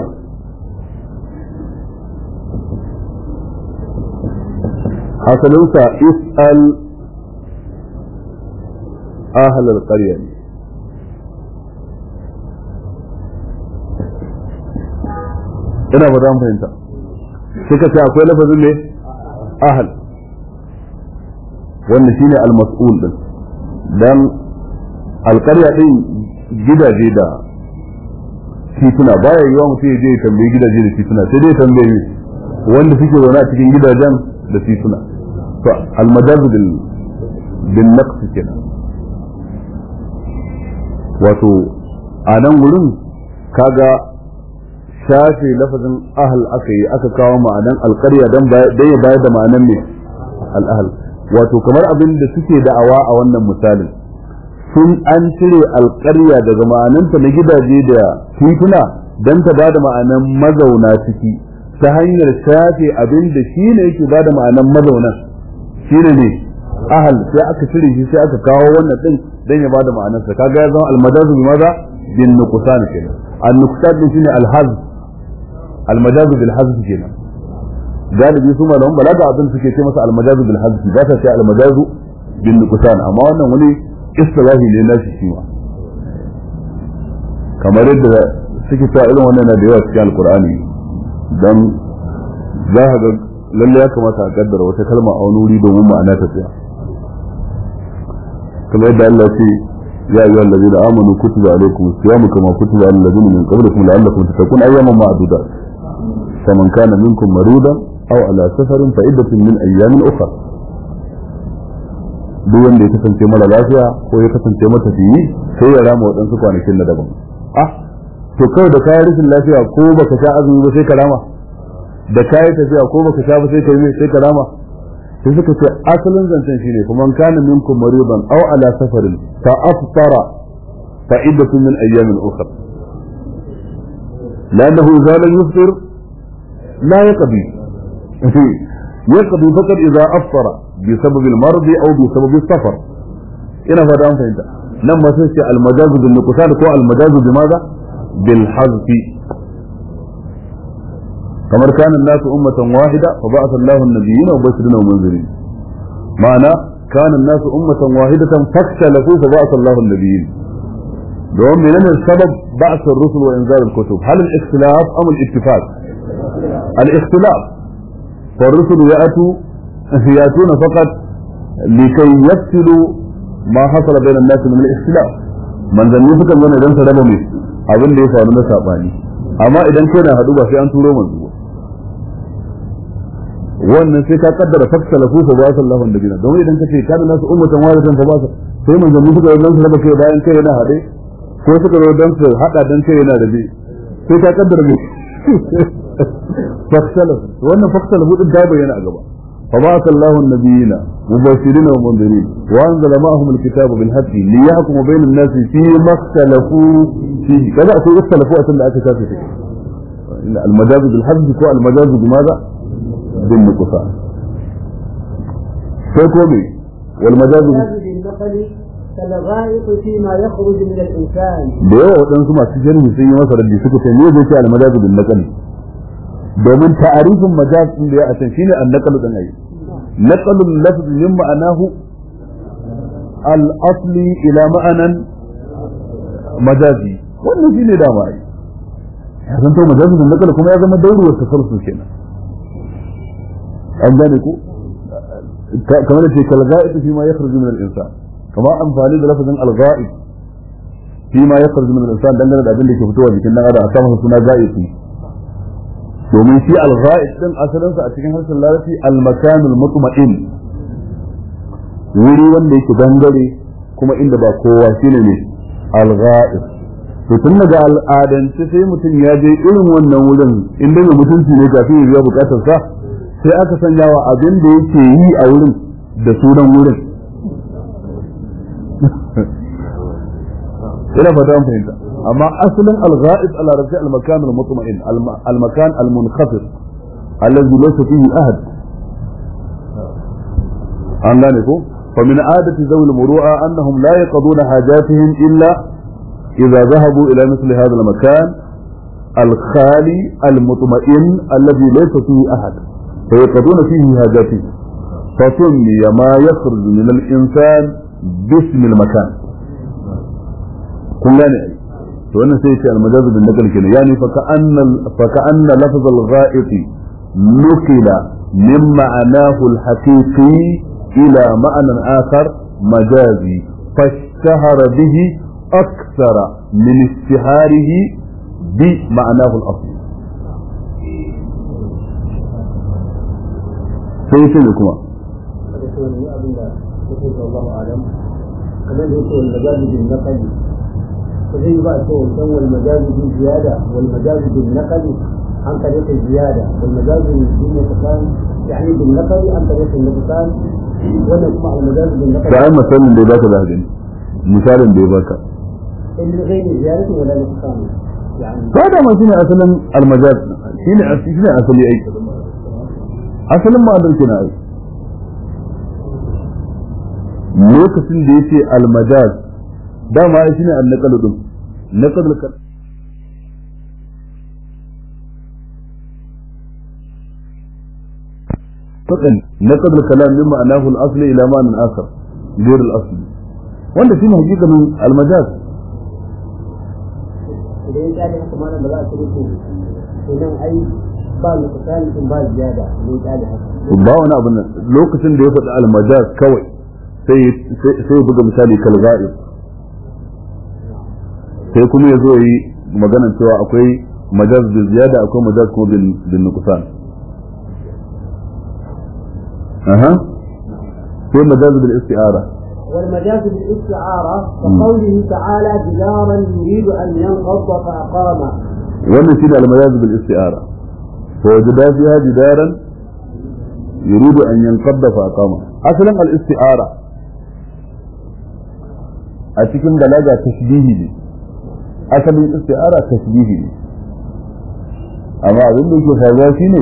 أسألنك اسأل أهل القرية ina ba zan fahimta sai ka ce akwai lafazin ne ahal wanda shine al-mas'ul din dan alƙarya din gidaje da tituna baya yiwa mutum ya je ya tambayi gidaje da tituna sai dai tambayi wanda suke zaune a cikin gidajen da tituna to al-majaz bil naqs kenan wato a nan gurin kaga shafe lafazin ahal aka yi aka kawo ma'anan alƙarya dan ya bayar da ma'anan ne al-ahl wato kamar abin da suke da'awa a wannan misalin sun an cire alƙarya daga ma'ananta na gidaje da tituna dan ta bada ma'anan mazauna ciki ta hanyar shafe abin da shi ne yake bada ma'anan mazaunan shine ne ahal sai aka cire shi sai aka kawo wannan din dan ya bada ma'anarsa kaga ya zama al-majaz bi maza bin nuqsan kenan an-nuqsan din shine al-hazf al-majaz bil hazf kenan galibi su malaman balaga abin suke ce masa al-majaz bil hazf ba ta ce al-majaz bin nuqsan amma wannan wani istilahi ne na shi ma kamar yadda suke ta irin wannan da yawa cikin al-Qur'ani dan za ka ga lalle ya kamata a kaddara wata kalma a wani wuri domin ma'ana ta tsaya kamar yadda Allah ce ya ayyuha allazina amanu kutiba alaykumus siyamu kama kutiba alal ladzina min qablikum la'allakum tattaqun ayyaman ma'dudat faman kana minkum maridan aw ala safarin fa iddatun min ayyamin ukhra duk wanda ya kasance mara lafiya ko ya kasance matafiyi sai ya rama waɗansu kwanakin na daban to kawai da kayan rashin lafiya ko baka sha azumi ba sai ka rama da kayan tafiya ko baka sha ba sai ka rama sai suka ce asalin zancen shine kuma kana minkum maridan aw ala safarin fa aftara فعدة من أيام أخرى لأنه إذا لم يفطر لا يقضي يقضي فقط إذا أفطر بسبب المرض أو بسبب السفر. هنا فدام فهمت لما تنسي المجاز بالنقصان هو المجاز بماذا؟ بالحذف. كما كان الناس أمة واحدة فبعث الله النبيين وبشرين ومنذرين. معنى كان الناس أمة واحدة فاختلفوا فبعث الله النبيين. دوم من السبب بعث الرسل وإنزال الكتب. هل الاختلاف أم الاتفاق؟ الاختلاف. فالرسل يأتون فقط لكي يفصلوا ما حصل بين الناس من الاختلاف. من ذن يفكر من إذن سربوا منه أبن ليس أبن سابعني. أما إذن كنا هدوبا في أن تورو منذ wannan sai ka kaddara fakta lahu fa ba sallahu annabina don idan kace kana nasu ummatan wahidatan fa ba sai mun zanni suka dan su raba kai bayan kai yana hade ko suka zo dan su hada dan kai yana da bi sai ka kaddara mu fakta lahu wannan fakta lahu din da bayyana a gaba fa ba sallahu annabina mubashirin wa mundirin wa anzala ma'ahum alkitaba bil haqqi liyahkuma bainan nasi fi makhtalafu fihi kaza akwai ikhtalafu a tunda aka tafi take المجاز بالحذف ko المجاز بماذا؟ بالنقصان. فكوبي والمجاز
بالنقل كالغائط فيما يخرج من الإنسان.
ده waɗansu masu sharhi sun yi masa raddi suka ce me zai ce al-majaz bil naql domin ta'arifin majaz din da ya asan shine an-naql din ayi naql al-lafz min ma'anahu al-asli ila ma'anan majazi wannan shine dama ai ya zanto majaz bil naql kuma ya zama dauri wa tasalsul kenan an gane ku kamar da ke kalga'id fi ma yakhruju min al-insan kama amfani da lafazin al-ga'id fi ma yakhruju min al-insan dangane da abin da ke fitowa jikin dan adam a sama suna ga'id domin shi al-ga'id din asalin sa a cikin harshen larabci al-makan al-mutma'in wuri wanda yake dangare kuma inda ba kowa shine ne al-ga'id to tun daga al'adance sai mutum ya je irin wannan wurin inda mai mutunci ne kafin ya biya bukatar sa sai aka sanya wa abin da yake yi a wurin da sunan wurin ina fata an fahimta amma asalin al-ghaib al-arabi al-makan al-mutma'in al-makan al-munkhafid alladhi laysa fihi ahad an gane ko fa min adati zawil muru'a annahum la yaqduna hajatihim illa idha dhahabu ila mithli hadha al-makan al-khali al-mutma'in alladhi laysa fihi ahad فيقضون فيه هاجاته فسمي ما يخرج من الإنسان باسم المكان كلنا وانا سيتي المجاز بالنقل كده يعني فكأن لفظ الغائط نقل من معناه الحقيقي إلى معنى آخر مجازي فاشتهر به أكثر من اشتهاره بمعناه الأصلي sai ce ne kuma
الله أعلم كمان يقول المجاز بالنقل فزي بقى كان والمجاز بالزيادة والمجاز بالنقل عن طريق الزيادة والمجاز بالنقصان يعني بالنقل عن طريق النقصان ولا يسمع المجاز بالنقل.
فأي مثال اللي باك بهدين مثال اللي باك
اللي غير زيادة ولا نقصان يعني
هذا ما شنو أصلا المجاز شنو أصلي أي asalin ma'anar kina ai lokacin da yace al-majaz dama ai shine an-naql din naql fakan naql al-kalam min ma'anahu al-asli ila ma'nan akhar غير al-asli wanda shine hakikanin al-majaz
idan ya da kuma nan ba za a rubuta idan ai ba misalin ba ziyada ne da haka
ba wani abu nan lokacin da ya faɗi al-majaz kawai sai buga misali kal ghaib sai kuma yazo yi maganar cewa akwai majaz bil ziyada akwai majaz kuma bil nuqsan sai majaz bil isti'ara
والمجاز بالاستعارة وقوله تعالى جدارا يريد أن ينقض فأقامه
والنسيد المجاز بالاستعارة فوجد فيها جدارا يريد أن ينقض فأقامه أصلا الاستعارة a cikin balaga tashbihi ne asalin isti'ara tashbihi ne amma abin da yake faruwa shine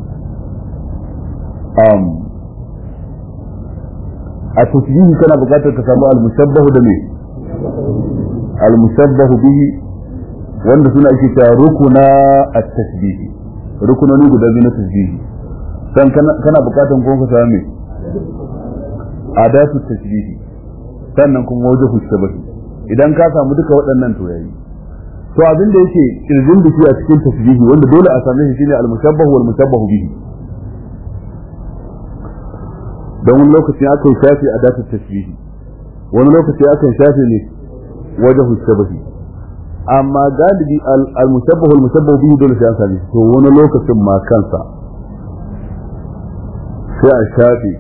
a tashbihi kana buƙatar ka samu al-mushabbahu da me al-mushabbahu bihi wanda suna ake cewa rukuna at-tashbihi rukunoni guda biyu na tashbihi dan kana buƙatar kuma ka samu adatu tashbihi sannan kuma wajhu shabahi idan ka samu duka waɗannan to yayi to abin da yake kirjin da shi a cikin tashbihi wanda dole a same shi shine al-mushabbahu wal mushabbahu bihi don wani lokaci aka yi shafi a datar tashbihi wani lokaci aka yi shafi ne wajhu shabahi amma galibi al-mushabbahu wal mushabbahu bihi dole sai an same to wani lokacin ma kansa sai a shafi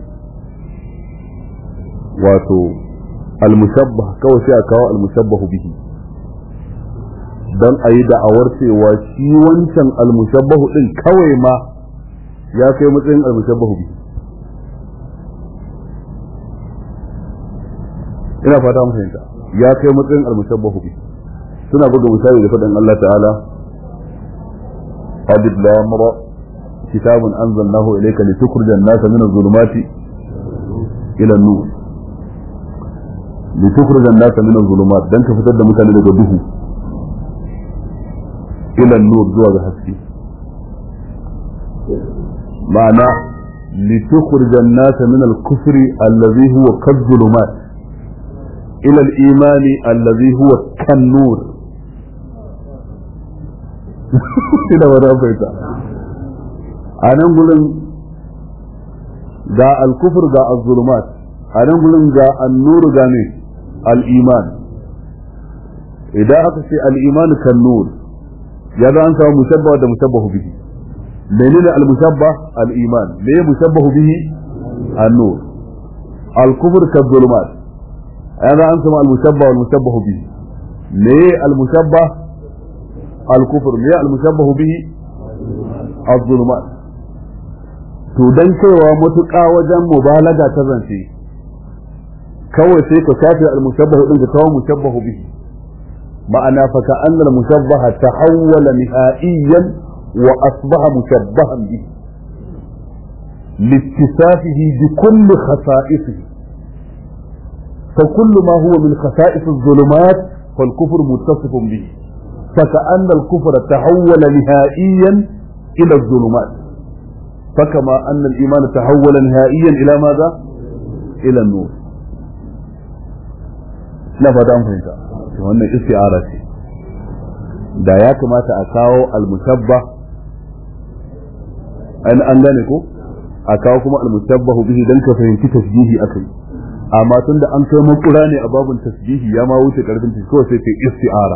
wato al-mushabbah kawai sai a kawo al-mushabbahu bihi dan a yi da'awar cewa shi wancan al-mushabbahu din kawai ma ya kai matsayin al-mushabbahu bihi ina fata mun fahimta ya kai matsayin al-mushabbahu bihi suna buga misali da faɗin Allah ta'ala alif lam ra kitabun anzalnahu ilayka litukhrijan nasa min adh-dhulumati ila an-nur litukhrijan nasa min adh-dhulumat dan ka fitar da mutane daga duhu ila an-nur zuwa ga haske ma'ana litukhrijan nasa min al-kufri alladhi huwa kadh-dhulumat ila al-iman alladhi huwa kan-nur ina wada baita anan gurin ga al-kufr ga az-zulumat anan gurin ga an-nur ga ne al-iman idan aka ce al-iman kan-nur ya ga an samu mushabba da mushabbahu bihi menene al-mushabbah al-iman me mushabbahu bihi an-nur al-kufr ka-zulumat ya ga an samu al-mushabba wal mushabbahu bihi me al-mushabbah al-kufr me al-mushabbahu bihi az-zulumat to dan cewa mutuƙa wajen mubalaga ta zance kawai sai ka kafi al-mushabbahu din ka kawo mushabbahu bihi ma'ana fa ka'anna al-mushabbaha tahawwala nihaiyan wa asbaha mushabbahan bihi لاتصافه بكل خصائصه فكل ما هو من خصائص الظلمات فالكفر متصف به فكأن الكفر تحول نهائيا إلى الظلمات فكما أن الإيمان تحول نهائيا إلى ماذا؟ إلى النور لا فدام فهمت wannan isti'ara ce da ya kamata a kawo al-mushabbah an gane ko a kawo kuma al-mushabbahu bihi dan ka fahimci tasbihi akai amma tunda an kai makura ne a babun tasbihi ya ma wuce karfin tasbihi ko sai ce isti'ara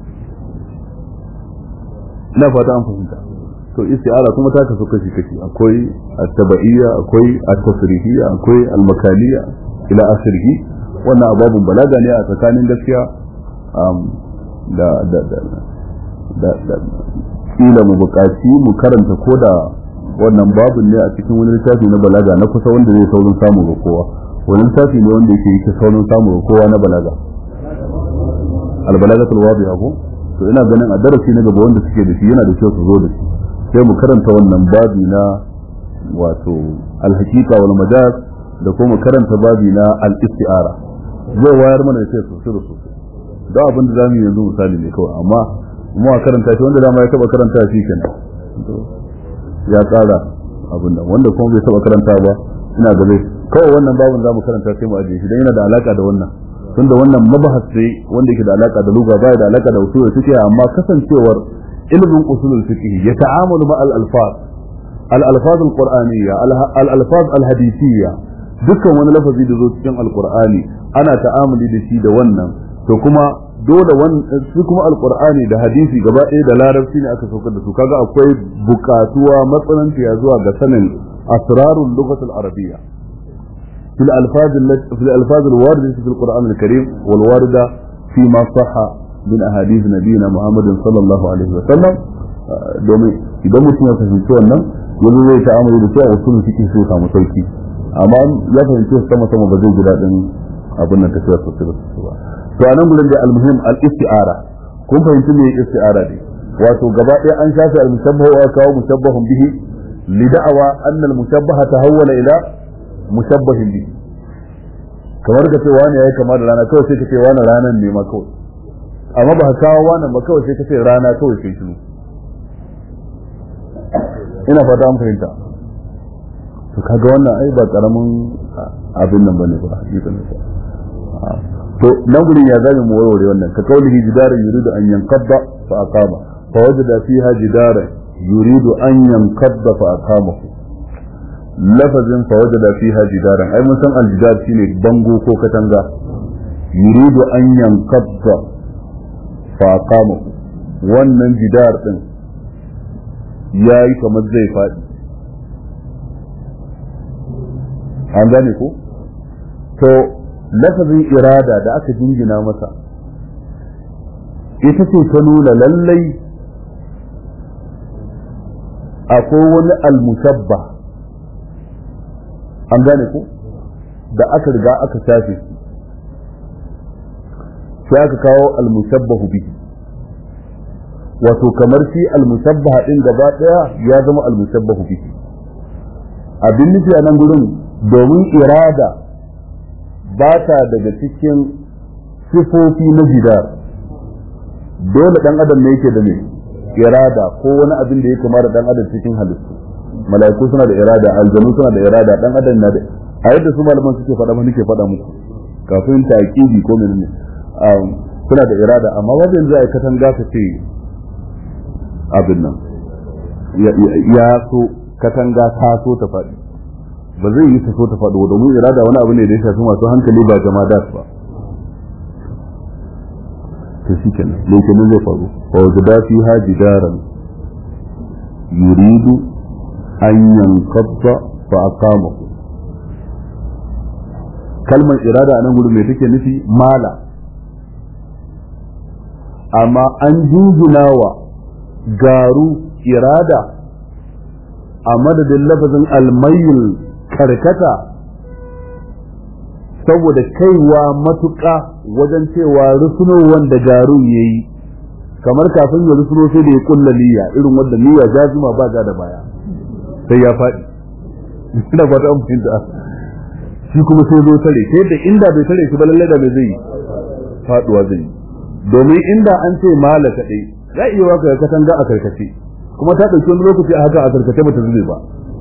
ina fata an fahimta to isti'ara kuma ta kasu kashi kashi akwai at-tabaiyya akwai at-tasrihiyya akwai al-makaliyya ila akhirih wannan babun balaga ne a tsakanin gaskiya da kila mu buƙaci mu karanta koda wannan babun ne a cikin wani littafi na balaga na kusa wanda zai saurin samu ga kowa wani littafi ne wanda yake saurin samu ga kowa na balaga al-balagatul wadiha ko to ina ganin a darasi na gaba wanda suke da shi yana da kyau su zo da shi sai mu karanta wannan babi na wato al-haqiqa wal majaz da kuma karanta babi na al-isti'ara zai wayar mana sai sosai da abin da zamu yanzu misali ne kawai amma mu a karanta shi wanda dama ya taba karanta shi kenan ya tsara abin nan wanda kuma bai taba karanta ba ina ga zai kawai wannan babin zamu karanta sai mu ajiye shi dan yana da alaka da wannan tunda wannan mabahas sai wanda yake da alaka da lugha bai da alaka da usul fiqh amma kasancewar ilmin usulul fiqh ya ta'amalu ma al-alfaz al-qur'aniyya al-alfaz al-hadithiyya dukkan wani lafazi da zo cikin al-qur'ani ana ta'amuli da shi da wannan to kuma dole shi kuma al-qur'ani da hadisi gaba ɗaya da larabci ne aka saukar da su kaga akwai bukatuwa matsananci zuwa ga sanin asrarul lughatul arabiyya في الألفاظ الواردة في القرآن الكريم والواردة فيما صح من أحاديث نبينا محمد صلى الله عليه وسلم domin idan mutum ya fahimci wannan yanzu zai ta'amuli da cewa usulun fiqh sai samu sauki amma ya fahimci sama ba zai ji dadin abin nan tafiyar sosai ba to anan gurin da al-muhim al-isti'ara kun fahimci me isti'ara ne wato gaba ɗaya an shafi al-mushabbahu wa kawo mushabbahun bihi li da'awa anna al-mushabbaha tahawwala ila mushabbahin bihi kamar ka ce wani yayi kama da rana kawai sai ka ce wani ranan ne ma kawai amma ba ka kawo wannan ba kawai sai ka ce rana kawai sai shiru ina fata an fahimta to kaga wannan ai ba karamin abin nan bane ba hakikanin sa to nan gurin ya zame mu warware wannan ka kaulihi jidaran yuridu an yanqadda fa aqama fa wajada fiha jidaran yuridu an yanqadda fa aqama lafazin fa wajada fiha jidaran ai mun san aljidar shine bango ko katanga yuridu an yanqadda fa aqama wannan jidar din yayi kamar zai fadi an gane ko to lafazin irada da aka jingina masa ita ce ta nuna lallai akwai wani al-mushabba an gane ko da aka riga aka shafe shi sai aka kawo al-mushabbahu bihi wato kamar shi al-mushabbaha din gaba daya ya zama al-mushabbahu bihi abin nufi a nan gurin domin irada ba ta daga cikin sifofi na jidar dole dan adam ne yake da me irada ko wani abin da ya kama da dan adam cikin halittu malaiku suna da irada aljanu suna da irada dan adam na da a yadda su malaman suke faɗa mu nake faɗa muku kafin taqibi ko menene suna da irada amma wajen za a katanga ta ce abin nan ya so katanga ta so ta faɗi ba zai yi ta so ta faɗo domin irada wani abu ne da ya shafi masu hankali ba jama'a ba to shi kenan lokacin zai faru fa wajada fiha jidaran yuridu an yanqadda fa aqama kalmar irada anan gudu me take nufi mala amma an jinjinawa garu irada a madadin lafazin almayil karkata saboda kaiwa matuƙa wajen cewa rusunowar da garun ya yi kamar kafin ya rusuno sai da ya kulla niyya irin wanda niyya jazima ba ja da baya sai ya faɗi ina fata an fahimta shi kuma sai zo tare sai da inda bai tare shi ba lallai da bai zai faɗuwa zai domin inda an ce mala kaɗai za iya waka ya katanga a karkace kuma ta ɗauki wani lokaci a haka a karkace ba ta zube ba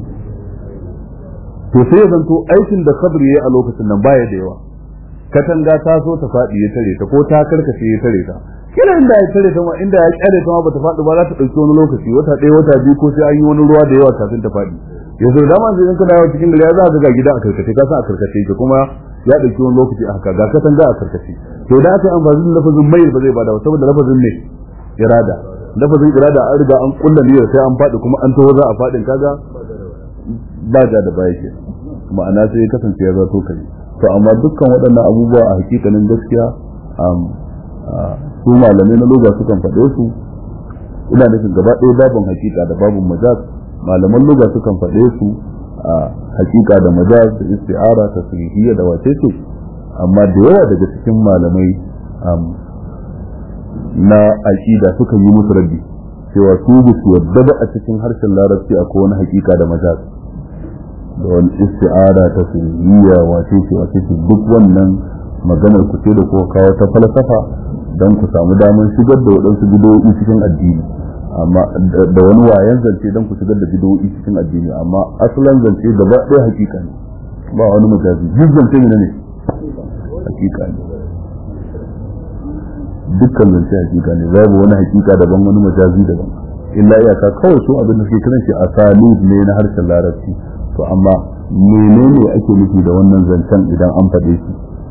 to sai ya zanto aikin da sabr yayi a lokacin nan baya da yawa katanga ta so ta fadi ya tare ta ko ta karkace ya tare ta kila inda ya tare ta ma inda ya kyare ta ma bata fadi ba za ta dauki wani lokaci wata ɗaya wata biyu ko sai an yi wani ruwa da yawa kafin ta fadi yanzu da ma sai in kana yawa cikin gari za ka ga gida a karkace ka san a karkace ki kuma ya dauki wani lokaci a haka ga katanga a karkace to da aka amfani da lafazin mai ba zai bada ba saboda lafazin ne irada lafazin irada an riga an kulla niyyar sai an fadi kuma an taho za a fadin kaga ba ja da baya ke ma'ana sai ya kasance ya zato kai to amma dukkan waɗannan abubuwa a hakikanin gaskiya su malamai na lugha sukan faɗe su ina nufin gaba ɗaya babin hakika da babin majaz malaman lugha sukan faɗe su a hakika da majaz da isti'ara ta sirriya da wace ce amma da yawa daga cikin malamai na aqida sukan yi musu raddi cewa su ba su yadda ba a cikin harshen larabci akwai wani hakika da majaz da wani isti'ada ta sirriya wace ce duk wannan maganar ku ce da ko kawo ta falsafa don ku samu damar shigar da waɗansu bidoyi cikin addini amma da wani wayan zance don ku shigar da bidoyi cikin addini amma asalin zance da ba ɗaya hakika ne ba wani majazi duk zance ne hakika ne dukkan zance hakika ne babu wani hakika daban wani majazi daban illa iyaka kawai su abin da suke kiran shi asalib ne na harshen larabci to amma menene ake nufi da wannan zancen idan an faɗe shi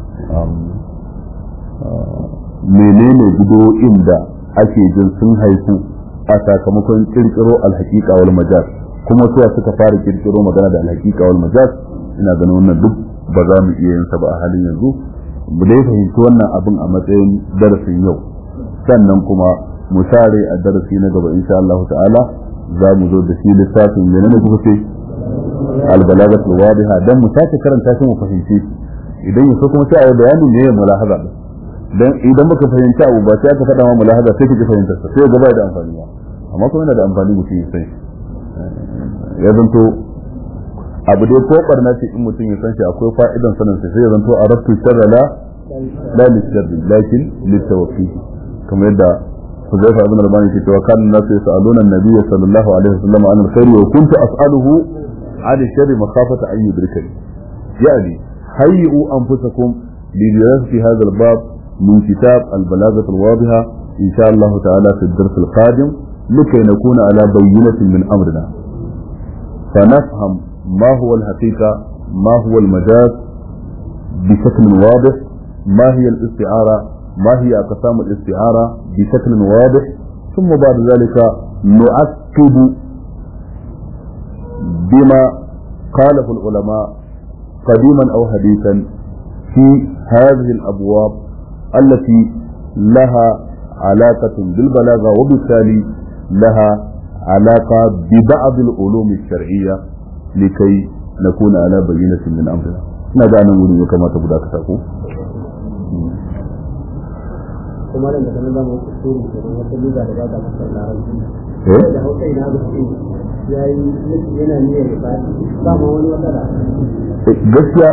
menene bidoyin da ake jin sun haifu a sakamakon kirkiro alhaqiqa wal majaz kuma suwa suka fara kirkiro magana da alhaqiqa wal majaz ina ganin wannan duk ba za mu iya yin sa ba a halin yanzu mu dai fahimci wannan abin a matsayin darasin yau sannan kuma mu sare a darasi na gaba insha Allah ta'ala za mu zo da shi lissafin menene kuka ce al-balagatu wadiha dan mu sake karanta shi mu fahimce shi idan yaso kuma sai a yi bayanin ne mulahaza dan idan baka fahimci abu ba sai aka faɗa ma mulahaza sai ka ji fahimtar sa sai gaba da amfani ba amma kuma yana da amfani mutum ya san ya zanto abu dai ko barna ce in mutum ya san shi akwai fa'idan sanin sai ya zanto arabtu sharra la lisharri lakin litawaffi kamar yadda Hudayfa ibn al-Bani ke cewa kan nasu yasaluna an-nabiy sallallahu alaihi wasallam an al-khair wa kuntu as'aluhu an al-sharri makhafata an yudrikani yani hayyu anfusakum li dirasati hadha al-bab min kitab al-balaghah al-wadhiha in sha Allah ta'ala fi ad-dars al-qadim likay nakuna ala bayyinatin min amrina فنفهم ما هو الحقيقة ما هو المجاز بشكل واضح ما هي الاستعارة ما هي أقسام الاستعارة بشكل واضح ثم بعد ذلك نعقب بما قاله العلماء قديما أو حديثا في هذه الأبواب التي لها علاقة بالبلاغة وبالتالي لها علاقة ببعض العلوم الشرعية لكي نكون على بينة من أمرنا ماذا نقول كما تبدأ كتابه
kuma da kana da mu tsoro da wata liga da ba ta masa larabci da hausa ina da shi yayi yana ne ba ma wani wata
gaskiya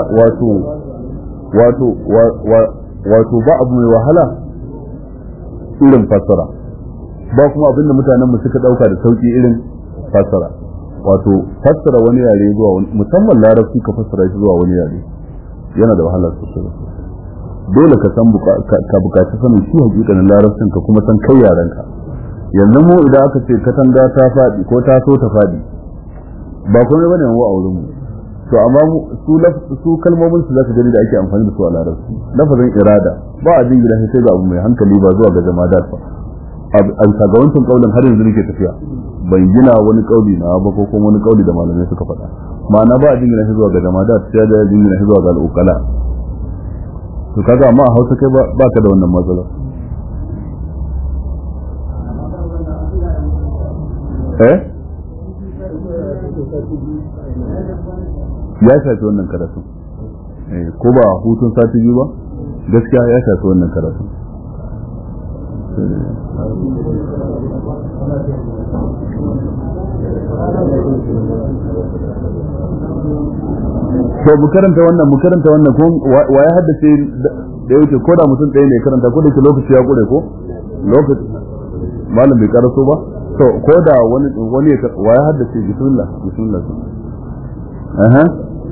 wato ba abu mai wahala irin fassara ba kuma abinda mutanen mu suka dauka da sauki irin fassara wato fassara wani yare zuwa wani musamman larabci ka fassara shi zuwa wani yare yana da wahala sosai dole ka san ka bukaci sanin shi hakikanin larabcin ka kuma san kai yarenka yanzu mu idan aka ce katanga ta fadi ko ta so ta fadi ba komai bane mu a wurin mu to amma su kalmomin su zaka gani da ake amfani da su a larabci lafazin irada ba a jingina sai ga abu mai hankali ba zuwa ga jama'a ba a sagawancin kaulin har yanzu nake tafiya ban gina wani kauli na ba ko kuma wani kauli da malamai suka faɗa ma'ana ba a jingina shi zuwa ga jama'a sai da jingina shi zuwa ga al'ukala to kaga amma a Hausa kai ba ka da wannan matsala ya shafi wannan karatu ko ba hutun sati biyu ba gaskiya ya shafi wannan karatu to mu karanta wannan ko wa ya haddace da yake ko da mutum ɗaya ne karanta ko da ke lokaci ya gure ko lokaci malam bai karaso ba to ko da wani wa ya haddace bismillah aha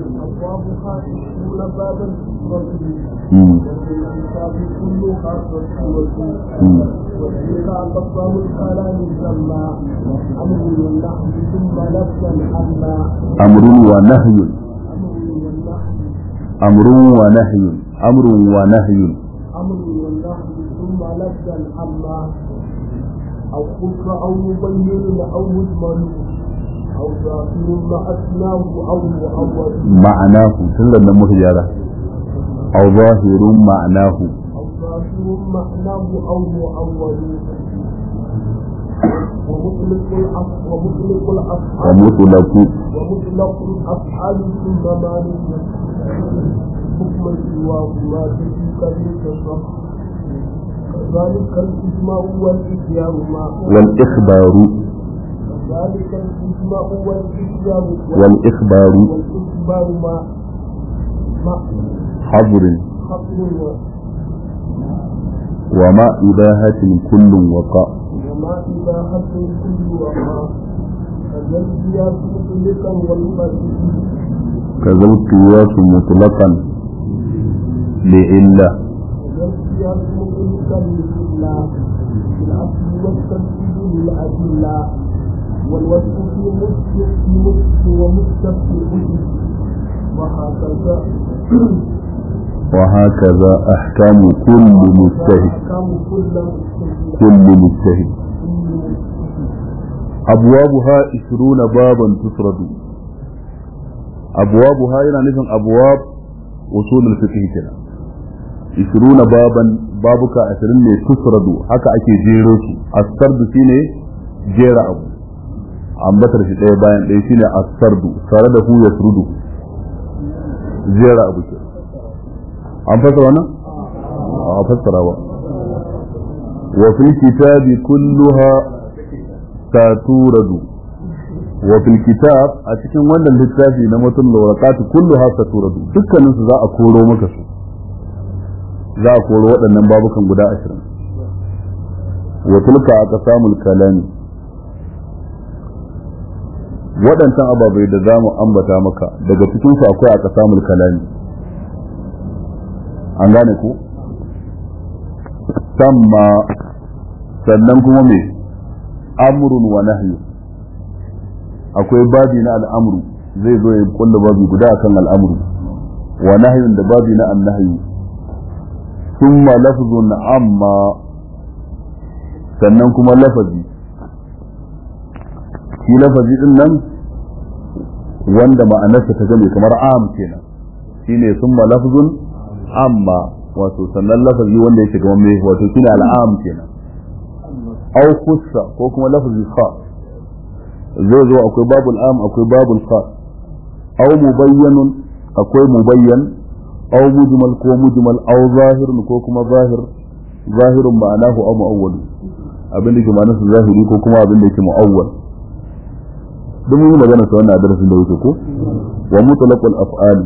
أمر ونهي أمر ونهي أمر ونهي
ثم لفظا أما أو كفر أو مبين أو مجمل أو ظاهر معناه أو مؤول
معناه كل النموذج هذا أو ظاهر معناه
أو مؤول ومطلق الأفعال ثم مالك حكم سواه ما تجيك للتصح كذلك الإجماع والإخبار ما
حظر وما إباحة كل وقع كذا القياس مطلقا لعلة
والوصف في مسجد ومستقبل
وهكذا أحكام كل مجتهد أبوابها 20 بابا تسرد أبوابها هنا نفهم أبواب أصول الفقه كده 20 بابا بابك 20 ne tusradu haka ake jero su as-sardu shine jera abu ambatar shi ɗaya bayan ɗaya shine as-sardu saradahu yasrudu jera abu ke an fasa wannan a fassara ba wa fil kitabi kulluha saturadu wa fil kitab a cikin wannan littafi na mutum lawaqat kulluha saturadu dukkanin su za a koro maka su za a koro waɗannan babukan guda 20 wa tilka aqsamul kalami waɗancan ababai da za mu ambata maka daga cikin su akwai aqsamul kalami an gane ku samma sannan kuma me amrun wa nahyu akwai babi na al'amru zai zo ya kulla babi guda akan al'amru wa nahyun da babi na an-nahyu thumma lafzun amma sannan kuma lafazi shi lafazi din nan wanda ma'anarsa ta gane kamar am kenan shine thumma lafzun amma wato sannan lafazi wanda yake gaban me wato shine al'am kenan aw khussa ko kuma lafazi khas zai zo akwai babul am akwai babul khas aw mubayyanun akwai mubayyan aw mujmal ko mujmal aw zahirun ko kuma zahirun ma'anahu aw muawwal abin da ke ma'anarsa zahiri ko kuma abin da yake muawwal duk mun magana sa wannan darasin da yake ko wa mutlaqul af'al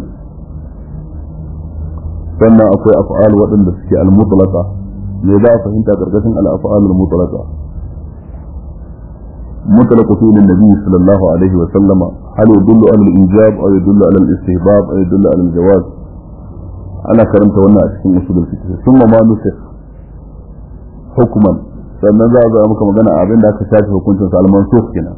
sannan akwai af'al waɗanda suke al-mutlaqa ne da fahimta gargashin al-af'al al-mutlaqa مطلق فعل النبي صلى الله عليه وسلم هل يدل على الإيجاب أو يدل على الاستحباب أو يدل على الجواز أنا كرمت وانا أشكي أصول الفكر ثم ما نسخ حكما sannan za a zo maka magana abin da aka shafi hukuncin sa al-mansukh kenan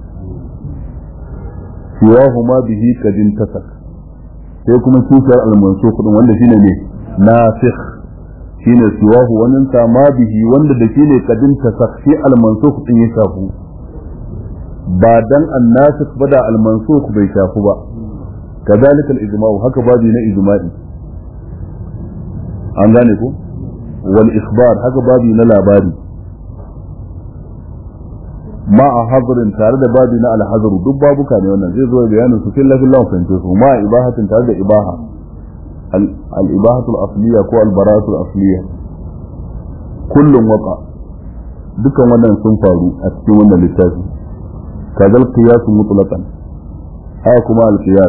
siwahu ma bihi kadin tasak sai kuma kishar al-mansukh din wanda shine ne nasikh shine siwahu wannan sa ma bihi wanda da shine kadin tasak shi al-mansukh din ya shafu ba dan annasikh bada al-mansukh bai shafu ba kadalika al-ijma'u haka babi na ijma'i an gane ko wal ikhbar haka babi na labari ma a hadirin tare da babi na al-hadru duk babuka ne wannan zai zo bayanin su fil lafi lawan fahimce su ma ibahatin tare da ibaha al-ibahatu al-asliya ko al-bara'atu al-asliya kullun waqa dukan wannan sun faru a cikin wannan littafi كذا القياس مطلقا هاكما القياس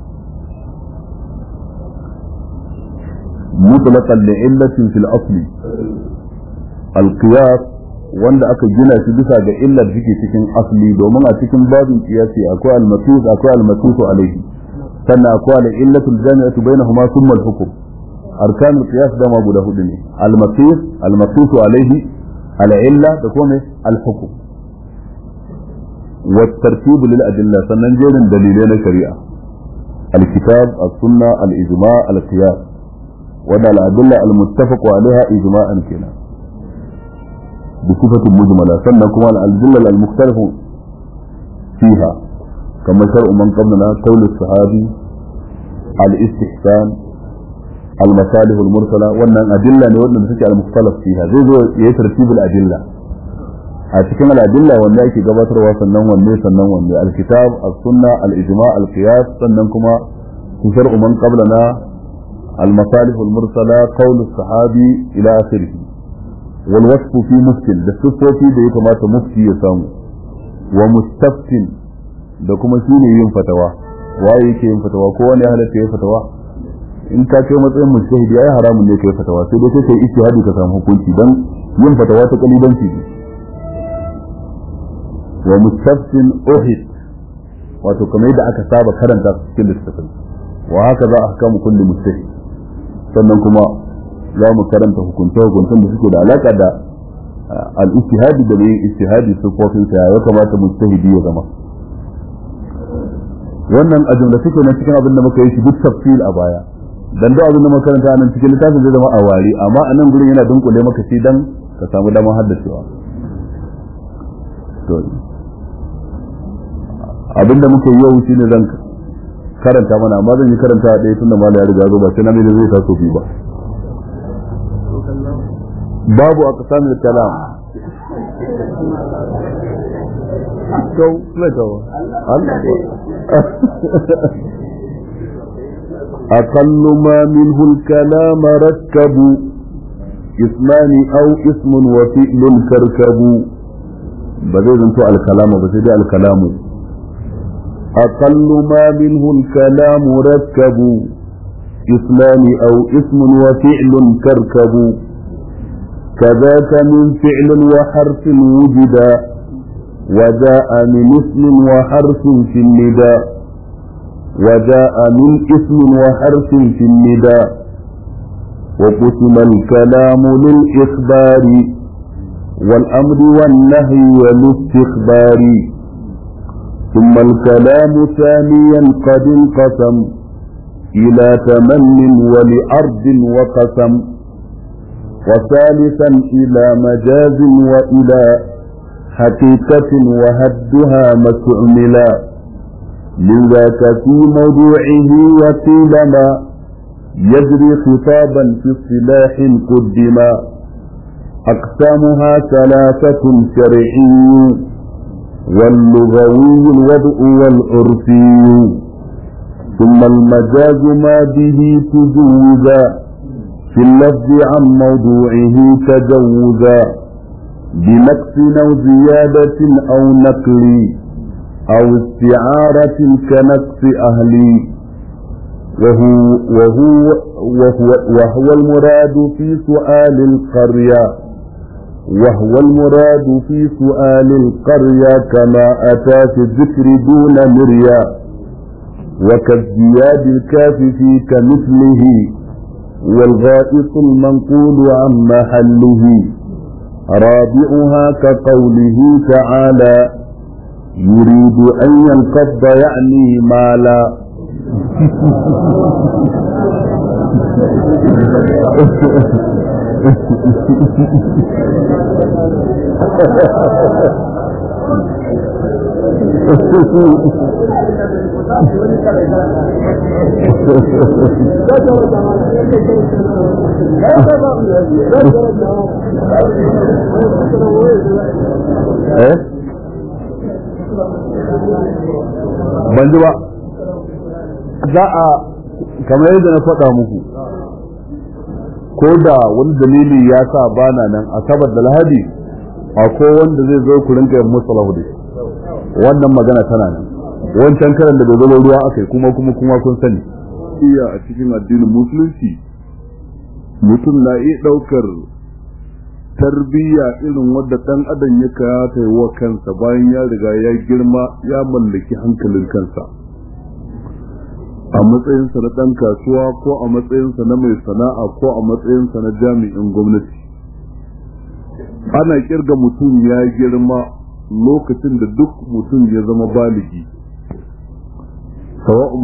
مطلقا لعلة في الأصل القياس wanda aka gina shi bisa ga illar da cikin asli domin a cikin babin qiyasi akwai al-maqis akwai al-maqis alayhi sannan akwai al-illatul jami'atu bainahuma thumma al-hukm arkan al-qiyas da ma guda hudu ne al-maqis alayhi al-illa da kuma al-hukm والترتيب للأدلة سننجل دليلين الشريعة الكتاب السنة الإجماع القياس وده الأدلة المتفق عليها إجماعا كنا بصفة مجملة سنكم الأدلة المختلف فيها كما شرع من قبلنا قول الصحابي الاستحسان المصالح المرسلة وأن الأدلة نودنا بسكة المختلف فيها زي ترتيب الأدلة a cikin al'adilla wanda yake gabatarwa sannan wanne al-kitab as-sunna al-ijma' al-qiyas sannan kuma shar'u man qablana al-masalih al-mursala qawl as-sahabi ila akhirih wal wasf fi muftin da sifofi da ya kamata mufti ya samu wa mustaftin da kuma shine yin fatawa waye yake yin fatawa ko wani halatta yin fatawa in ka kai matsayin mujtahidi ai haramun ne kai fatawa sai dai kai ijtihadi ka samu hukunci dan yin fatawa ta kalidanci wa mustaftin uhid wato kamar yadda aka saba karanta cikin littafin wa haka za a hakamu kulli mujtahid sannan kuma za mu karanta hukunce-hukuncen da suke da alaka da al-ijtihadi da yin ijtihadi su kofin sa ya kamata mujtahidi ya zama wannan a jumla suke na cikin abin da muka yi shi duk tafsil a baya dan da abin da muka karanta nan cikin littafin zai zama a wari amma a nan gurin yana dunkule maka shi dan ka samu damar haddacewa to abinda muke yi yau shine zan karanta mana amma zan yi karanta a ɗaya tunda mallam ya riga zo ba sai na mai zai sa sofi ba babu aqsamul kalam to lato Allah أقل ما منه الكلام ركبوا اسمان أو اسم وفعل كركب بدل أنت الكلام بسيد الكلام أقل ما منه الكلام ركب اسمان أو اسم وفعل كركب كذاك من فعل وحرف وجدا وجاء من اسم وحرف في النداء وجاء من اسم وحرف في النداء وقسم الكلام للإخبار والأمر والنهي والاستخبار ثم الكلام ثانيا قد انقسم إلى تمن ولأرض وقسم وثالثا إلى مجاز وإلى حقيقة وهدها ما استعملا من ذاك في موضوعه وقيل ما يجري خطابا في اصطلاح قدما أقسامها ثلاثة شرعي واللغوي الوضع والعرفي ثم المجاز ما به تجوزا في اللفظ عن موضوعه تجوزا بنقص أو زيادة أو نقل أو استعارة كنقص أهلي وهو المراد في سؤال القرية كما أتى في الذكر دون مريا وكالزياد الكاف في كمثله والغائط المنقول عن محله رابعها كقوله تعالى يريد أن ينقض يعني مالا ban ji ba za a kamar yadda na faɗa muku ko da wani dalili ya sa bana nan asabar da lahadi akwai wanda zai zo ku rinka yin musu lahudi wannan magana tana nan wancan karan da dogaro ruwa akai kuma kun sani iya a cikin addinin musulunci mutum na iya ɗaukar tarbiyya irin wadda ɗan adam ya kayata wa kansa bayan ya riga ya girma ya mallaki hankalin kansa a matsayinsa na ɗan kasuwa ko a matsayinsa na mai sana'a ko a matsayinsa na jami'in gwamnati ana kirga mutum ya girma lokacin da duk mutum ya zama baligi